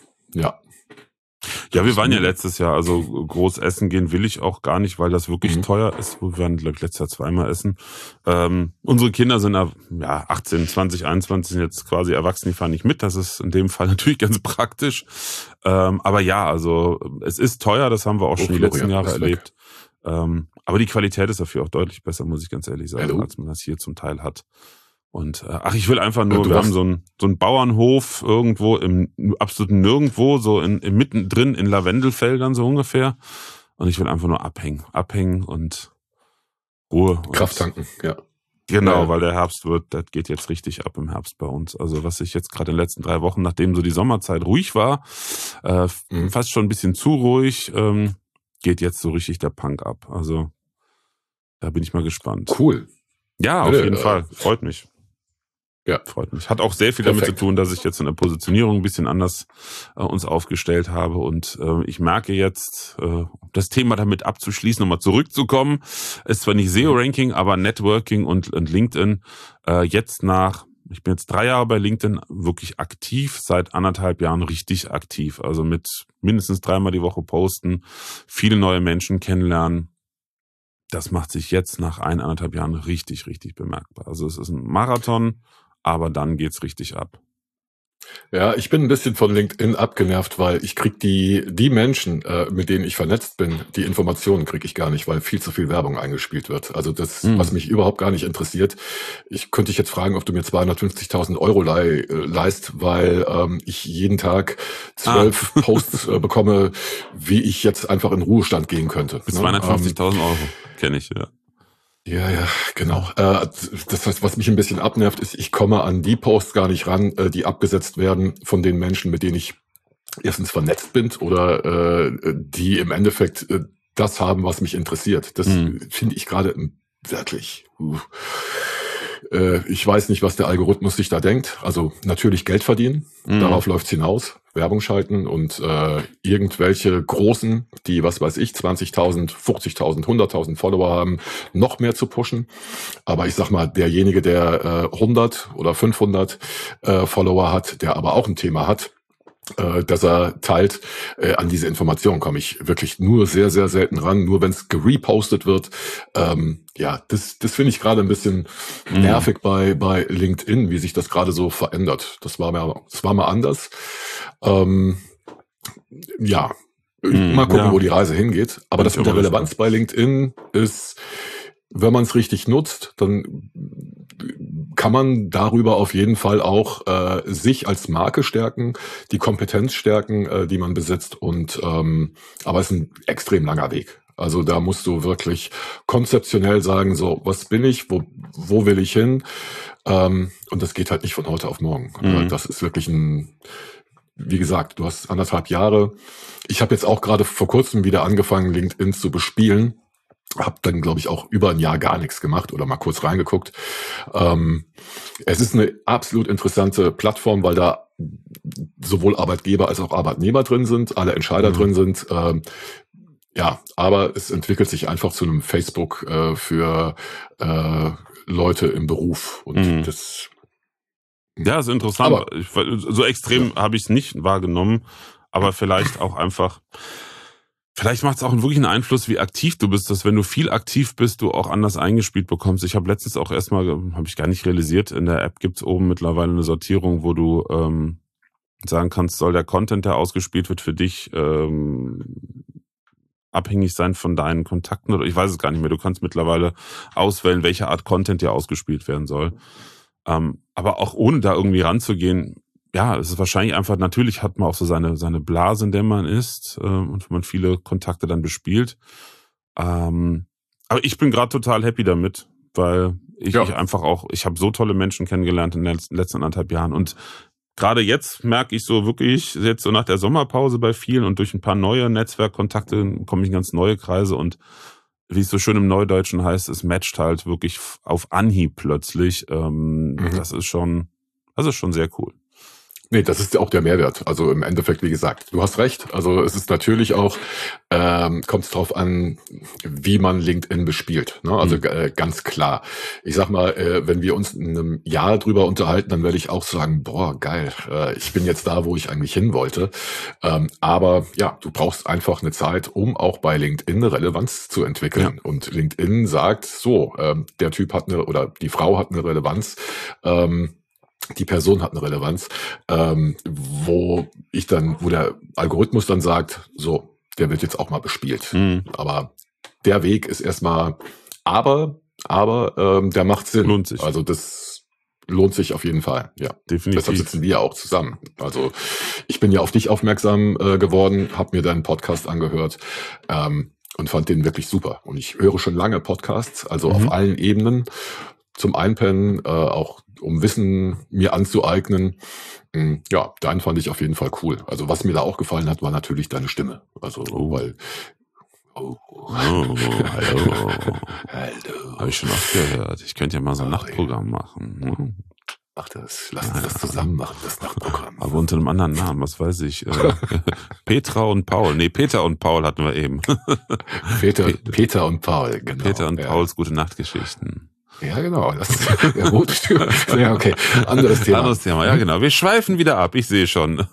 ja. Ja, wir waren ja letztes Jahr, also groß essen gehen will ich auch gar nicht, weil das wirklich Mhm. teuer ist. Wir waren, glaube ich, letztes Jahr zweimal essen. Ähm, unsere Kinder sind ja achtzehn, zwanzig, einundzwanzig, sind jetzt quasi erwachsen, die fahren nicht mit. Das ist in dem Fall natürlich ganz praktisch. Ähm, aber ja, also es ist teuer, das haben wir auch Oh, schon die Florian, letzten Jahre ist weg. erlebt. Ähm, aber die Qualität ist dafür auch deutlich besser, muss ich ganz ehrlich sagen, Hallo? als man das hier zum Teil hat. Und äh, ach, ich will einfach nur, Äh, du wir warst- haben so einen so einen Bauernhof irgendwo im absoluten Nirgendwo, so in, in mittendrin in Lavendelfeldern so ungefähr. Und ich will einfach nur abhängen, abhängen und Ruhe. Und Kraft tanken, ja. Genau, Ja. weil der Herbst wird, das geht jetzt richtig ab im Herbst bei uns. Also was ich jetzt gerade in den letzten drei Wochen, nachdem so die Sommerzeit ruhig war, äh, Mhm. fast schon ein bisschen zu ruhig, ähm, geht jetzt so richtig der Punk ab. Also da bin ich mal gespannt. Cool. Ja, auf Nö, jeden äh, Fall. Freut mich. Ja. Freut mich. Hat auch sehr viel damit zu Perfekt. tun, dass ich jetzt in der Positionierung ein bisschen anders äh, uns aufgestellt habe. Und äh, ich merke jetzt, äh, um das Thema damit abzuschließen, nochmal zurückzukommen, ist zwar nicht S E O-Ranking, aber Networking und, und LinkedIn äh, jetzt nach, ich bin jetzt drei Jahre bei LinkedIn wirklich aktiv, seit anderthalb Jahren richtig aktiv. Also mit mindestens dreimal die Woche posten, viele neue Menschen kennenlernen. Das macht sich jetzt nach ein, anderthalb Jahren richtig, richtig bemerkbar. Also es ist ein Marathon, aber dann geht's richtig ab. Ja, ich bin ein bisschen von LinkedIn abgenervt, weil ich krieg die die Menschen, äh, mit denen ich vernetzt bin, die Informationen kriege ich gar nicht, weil viel zu viel Werbung eingespielt wird. Also das, Mhm. was mich überhaupt gar nicht interessiert. Ich könnte dich jetzt fragen, ob du mir zweihundertfünfzigtausend Euro leih, äh, leist, weil ähm, ich jeden Tag zwölf Posts äh, bekomme, wie ich jetzt einfach in Ruhestand gehen könnte. Bis ne? zweihundertfünfzigtausend Euro, kenne ich, ja. Ja, ja, genau. Äh, das heißt, was mich ein bisschen abnervt, ist, ich komme an die Posts gar nicht ran, äh, die abgesetzt werden von den Menschen, mit denen ich erstens vernetzt bin oder äh, die im Endeffekt äh, das haben, was mich interessiert. Das Mhm. finde ich gerade wirklich. Uh, äh, ich weiß nicht, was der Algorithmus sich da denkt. Also natürlich Geld verdienen, Mhm. darauf läuft's hinaus. Werbung schalten und äh, irgendwelche Großen, die, was weiß ich, zwanzigtausend, fünfzigtausend, hunderttausend Follower haben, noch mehr zu pushen. Aber ich sag mal, derjenige, der äh, hundert oder fünfhundert äh, Follower hat, der aber auch ein Thema hat, äh, dass er teilt, äh, an diese Informationen komme ich wirklich nur sehr, sehr selten ran, nur wenn es gerepostet wird. Ähm, ja, das, das finde ich gerade ein bisschen Mhm. nervig bei, bei LinkedIn, wie sich das gerade so verändert. Das war mal, das war mal anders. Ähm, ja, Mhm, mal gucken, ja. wo die Reise hingeht. Aber Bin das ich mit der auch mal Relevanz bei LinkedIn ist, wenn man es richtig nutzt, dann kann man darüber auf jeden Fall auch äh, sich als Marke stärken, die Kompetenz stärken, äh, die man besitzt. Und ähm, aber es ist ein extrem langer Weg. Also da musst du wirklich konzeptionell sagen, so, was bin ich, wo, wo will ich hin? Ähm, und das geht halt nicht von heute auf morgen. Mhm. Das ist wirklich ein, wie gesagt, du hast anderthalb Jahre. Ich habe jetzt auch gerade vor kurzem wieder angefangen, LinkedIn zu bespielen. Habe dann, glaube ich, auch über ein Jahr gar nichts gemacht oder mal kurz reingeguckt. Ähm, es ist eine absolut interessante Plattform, weil da sowohl Arbeitgeber als auch Arbeitnehmer drin sind, alle Entscheider mhm. drin sind. Ähm, ja, aber es entwickelt sich einfach zu einem Facebook äh, für äh, Leute im Beruf. Und mhm. das ja, ist interessant. Aber, ich, so extrem ja. habe ich es nicht wahrgenommen, aber vielleicht auch einfach. Vielleicht macht es auch wirklich einen Einfluss, wie aktiv du bist, dass wenn du viel aktiv bist, du auch anders eingespielt bekommst. Ich habe letztens auch erstmal, habe ich gar nicht realisiert, in der App gibt's oben mittlerweile eine Sortierung, wo du ähm, sagen kannst, soll der Content, der ausgespielt wird, für dich ähm, abhängig sein von deinen Kontakten oder ich weiß es gar nicht mehr. Du kannst mittlerweile auswählen, welche Art Content dir ausgespielt werden soll. Ähm, aber auch ohne da irgendwie ranzugehen, ja, es ist wahrscheinlich einfach, natürlich hat man auch so seine seine Blase, in der man ist äh, und wenn man viele Kontakte dann bespielt. Ähm, aber ich bin gerade total happy damit, weil ich, ja. ich einfach auch, ich habe so tolle Menschen kennengelernt in den letzten, letzten anderthalb Jahren und gerade jetzt merke ich so wirklich, jetzt so nach der Sommerpause bei vielen und durch ein paar neue Netzwerkkontakte komme ich in ganz neue Kreise und wie es so schön im Neudeutschen heißt, es matcht halt wirklich auf Anhieb plötzlich. Ähm, mhm. Das ist schon, das ist schon sehr cool. Nee, das ist ja auch der Mehrwert. Also im Endeffekt, wie gesagt, du hast recht. Also es ist natürlich auch, ähm, kommt es drauf an, wie man LinkedIn bespielt. Ne? Also mhm. äh, ganz klar. Ich sag mal, äh, wenn wir uns in einem Jahr drüber unterhalten, dann werde ich auch sagen, boah, geil, äh, ich bin jetzt da, wo ich eigentlich hin wollte. Ähm, aber ja, du brauchst einfach eine Zeit, um auch bei LinkedIn eine Relevanz zu entwickeln. Ja. Und LinkedIn sagt, so, ähm, der Typ hat eine, oder die Frau hat eine Relevanz, ähm, die Person hat eine Relevanz, ähm, wo ich dann, wo der Algorithmus dann sagt, so, der wird jetzt auch mal bespielt. Mhm. Aber der Weg ist erstmal, aber, aber ähm, der macht Sinn. Lohnt sich. Also das lohnt sich auf jeden Fall. Ja, definitiv. Deshalb sitzen wir auch zusammen. Also ich bin ja auf dich aufmerksam äh, geworden, habe mir deinen Podcast angehört. Ähm, und fand den wirklich super. Und ich höre schon lange Podcasts, also mhm. auf allen Ebenen. Zum Einpennen, äh, auch um Wissen mir anzueignen. Ja, deinen fand ich auf jeden Fall cool. Also was mir da auch gefallen hat, war natürlich deine Stimme. Also oh. weil oh, oh hallo. Hallo. Habe ich schon oft gehört. Ich könnte ja mal so ein oh, Nachtprogramm ja. machen. Hm? Mach das. Lass uns ja. das zusammen machen, das Nachtprogramm. Aber unter einem anderen Namen, was weiß ich. Äh, Petra und Paul. Nee, Peter und Paul hatten wir eben. Peter, Peter, Peter und Paul, genau. Peter und ja. Pauls gute Nachtgeschichten. Ja, genau. Das ist ja, rote Tür. Ja, okay. Anderes Thema. Anderes Thema, ja, genau. Wir schweifen wieder ab. Ich sehe schon.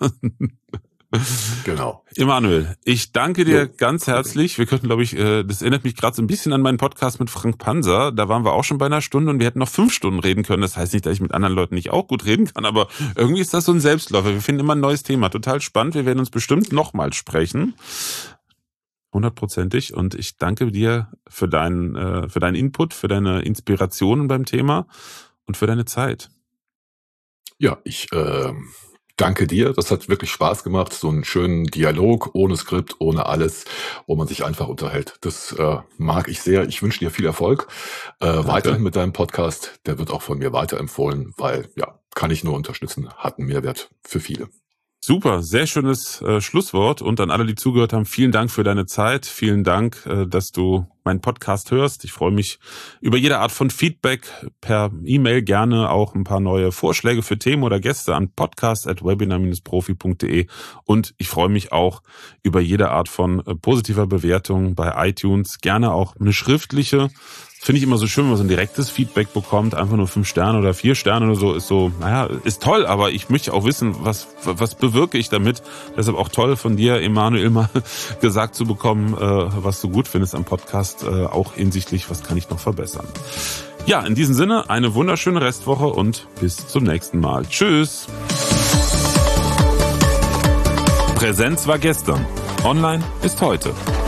Genau. Emanuel, ich danke dir so. ganz herzlich. Wir könnten, glaube ich, das erinnert mich gerade so ein bisschen an meinen Podcast mit Frank Panzer. Da waren wir auch schon bei einer Stunde und wir hätten noch fünf Stunden reden können. Das heißt nicht, dass ich mit anderen Leuten nicht auch gut reden kann, aber irgendwie ist das so ein Selbstläufer. Wir finden immer ein neues Thema. Total spannend. Wir werden uns bestimmt nochmal sprechen. Hundertprozentig. Und ich danke dir für deinen, äh, für deinen Input, für deine Inspirationen beim Thema und für deine Zeit. Ja, ich äh, danke dir. Das hat wirklich Spaß gemacht. So einen schönen Dialog, ohne Skript, ohne alles, wo man sich einfach unterhält. Das äh, mag ich sehr. Ich wünsche dir viel Erfolg äh, weiterhin mit deinem Podcast. Der wird auch von mir weiterempfohlen, weil, ja, kann ich nur unterstützen. Hat einen Mehrwert für viele. Super, sehr schönes äh, Schlusswort und an alle, die zugehört haben, vielen Dank für deine Zeit, vielen Dank, äh, dass du meinen Podcast hörst. Ich freue mich über jede Art von Feedback, per E-Mail gerne auch ein paar neue Vorschläge für Themen oder Gäste an podcast at webinar dash profi punkt de und ich freue mich auch über jede Art von äh, positiver Bewertung bei iTunes, gerne auch eine schriftliche. Finde ich immer so schön, wenn man so ein direktes Feedback bekommt. Einfach nur fünf Sterne oder vier Sterne oder so ist so, naja, ist toll, aber ich möchte auch wissen, was was bewirke ich damit. Deshalb auch toll von dir, Emanuel, mal gesagt zu bekommen, äh, was du gut findest am Podcast, äh, auch hinsichtlich, was kann ich noch verbessern. Ja, in diesem Sinne, eine wunderschöne Restwoche und bis zum nächsten Mal. Tschüss! Präsenz war gestern. Online ist heute.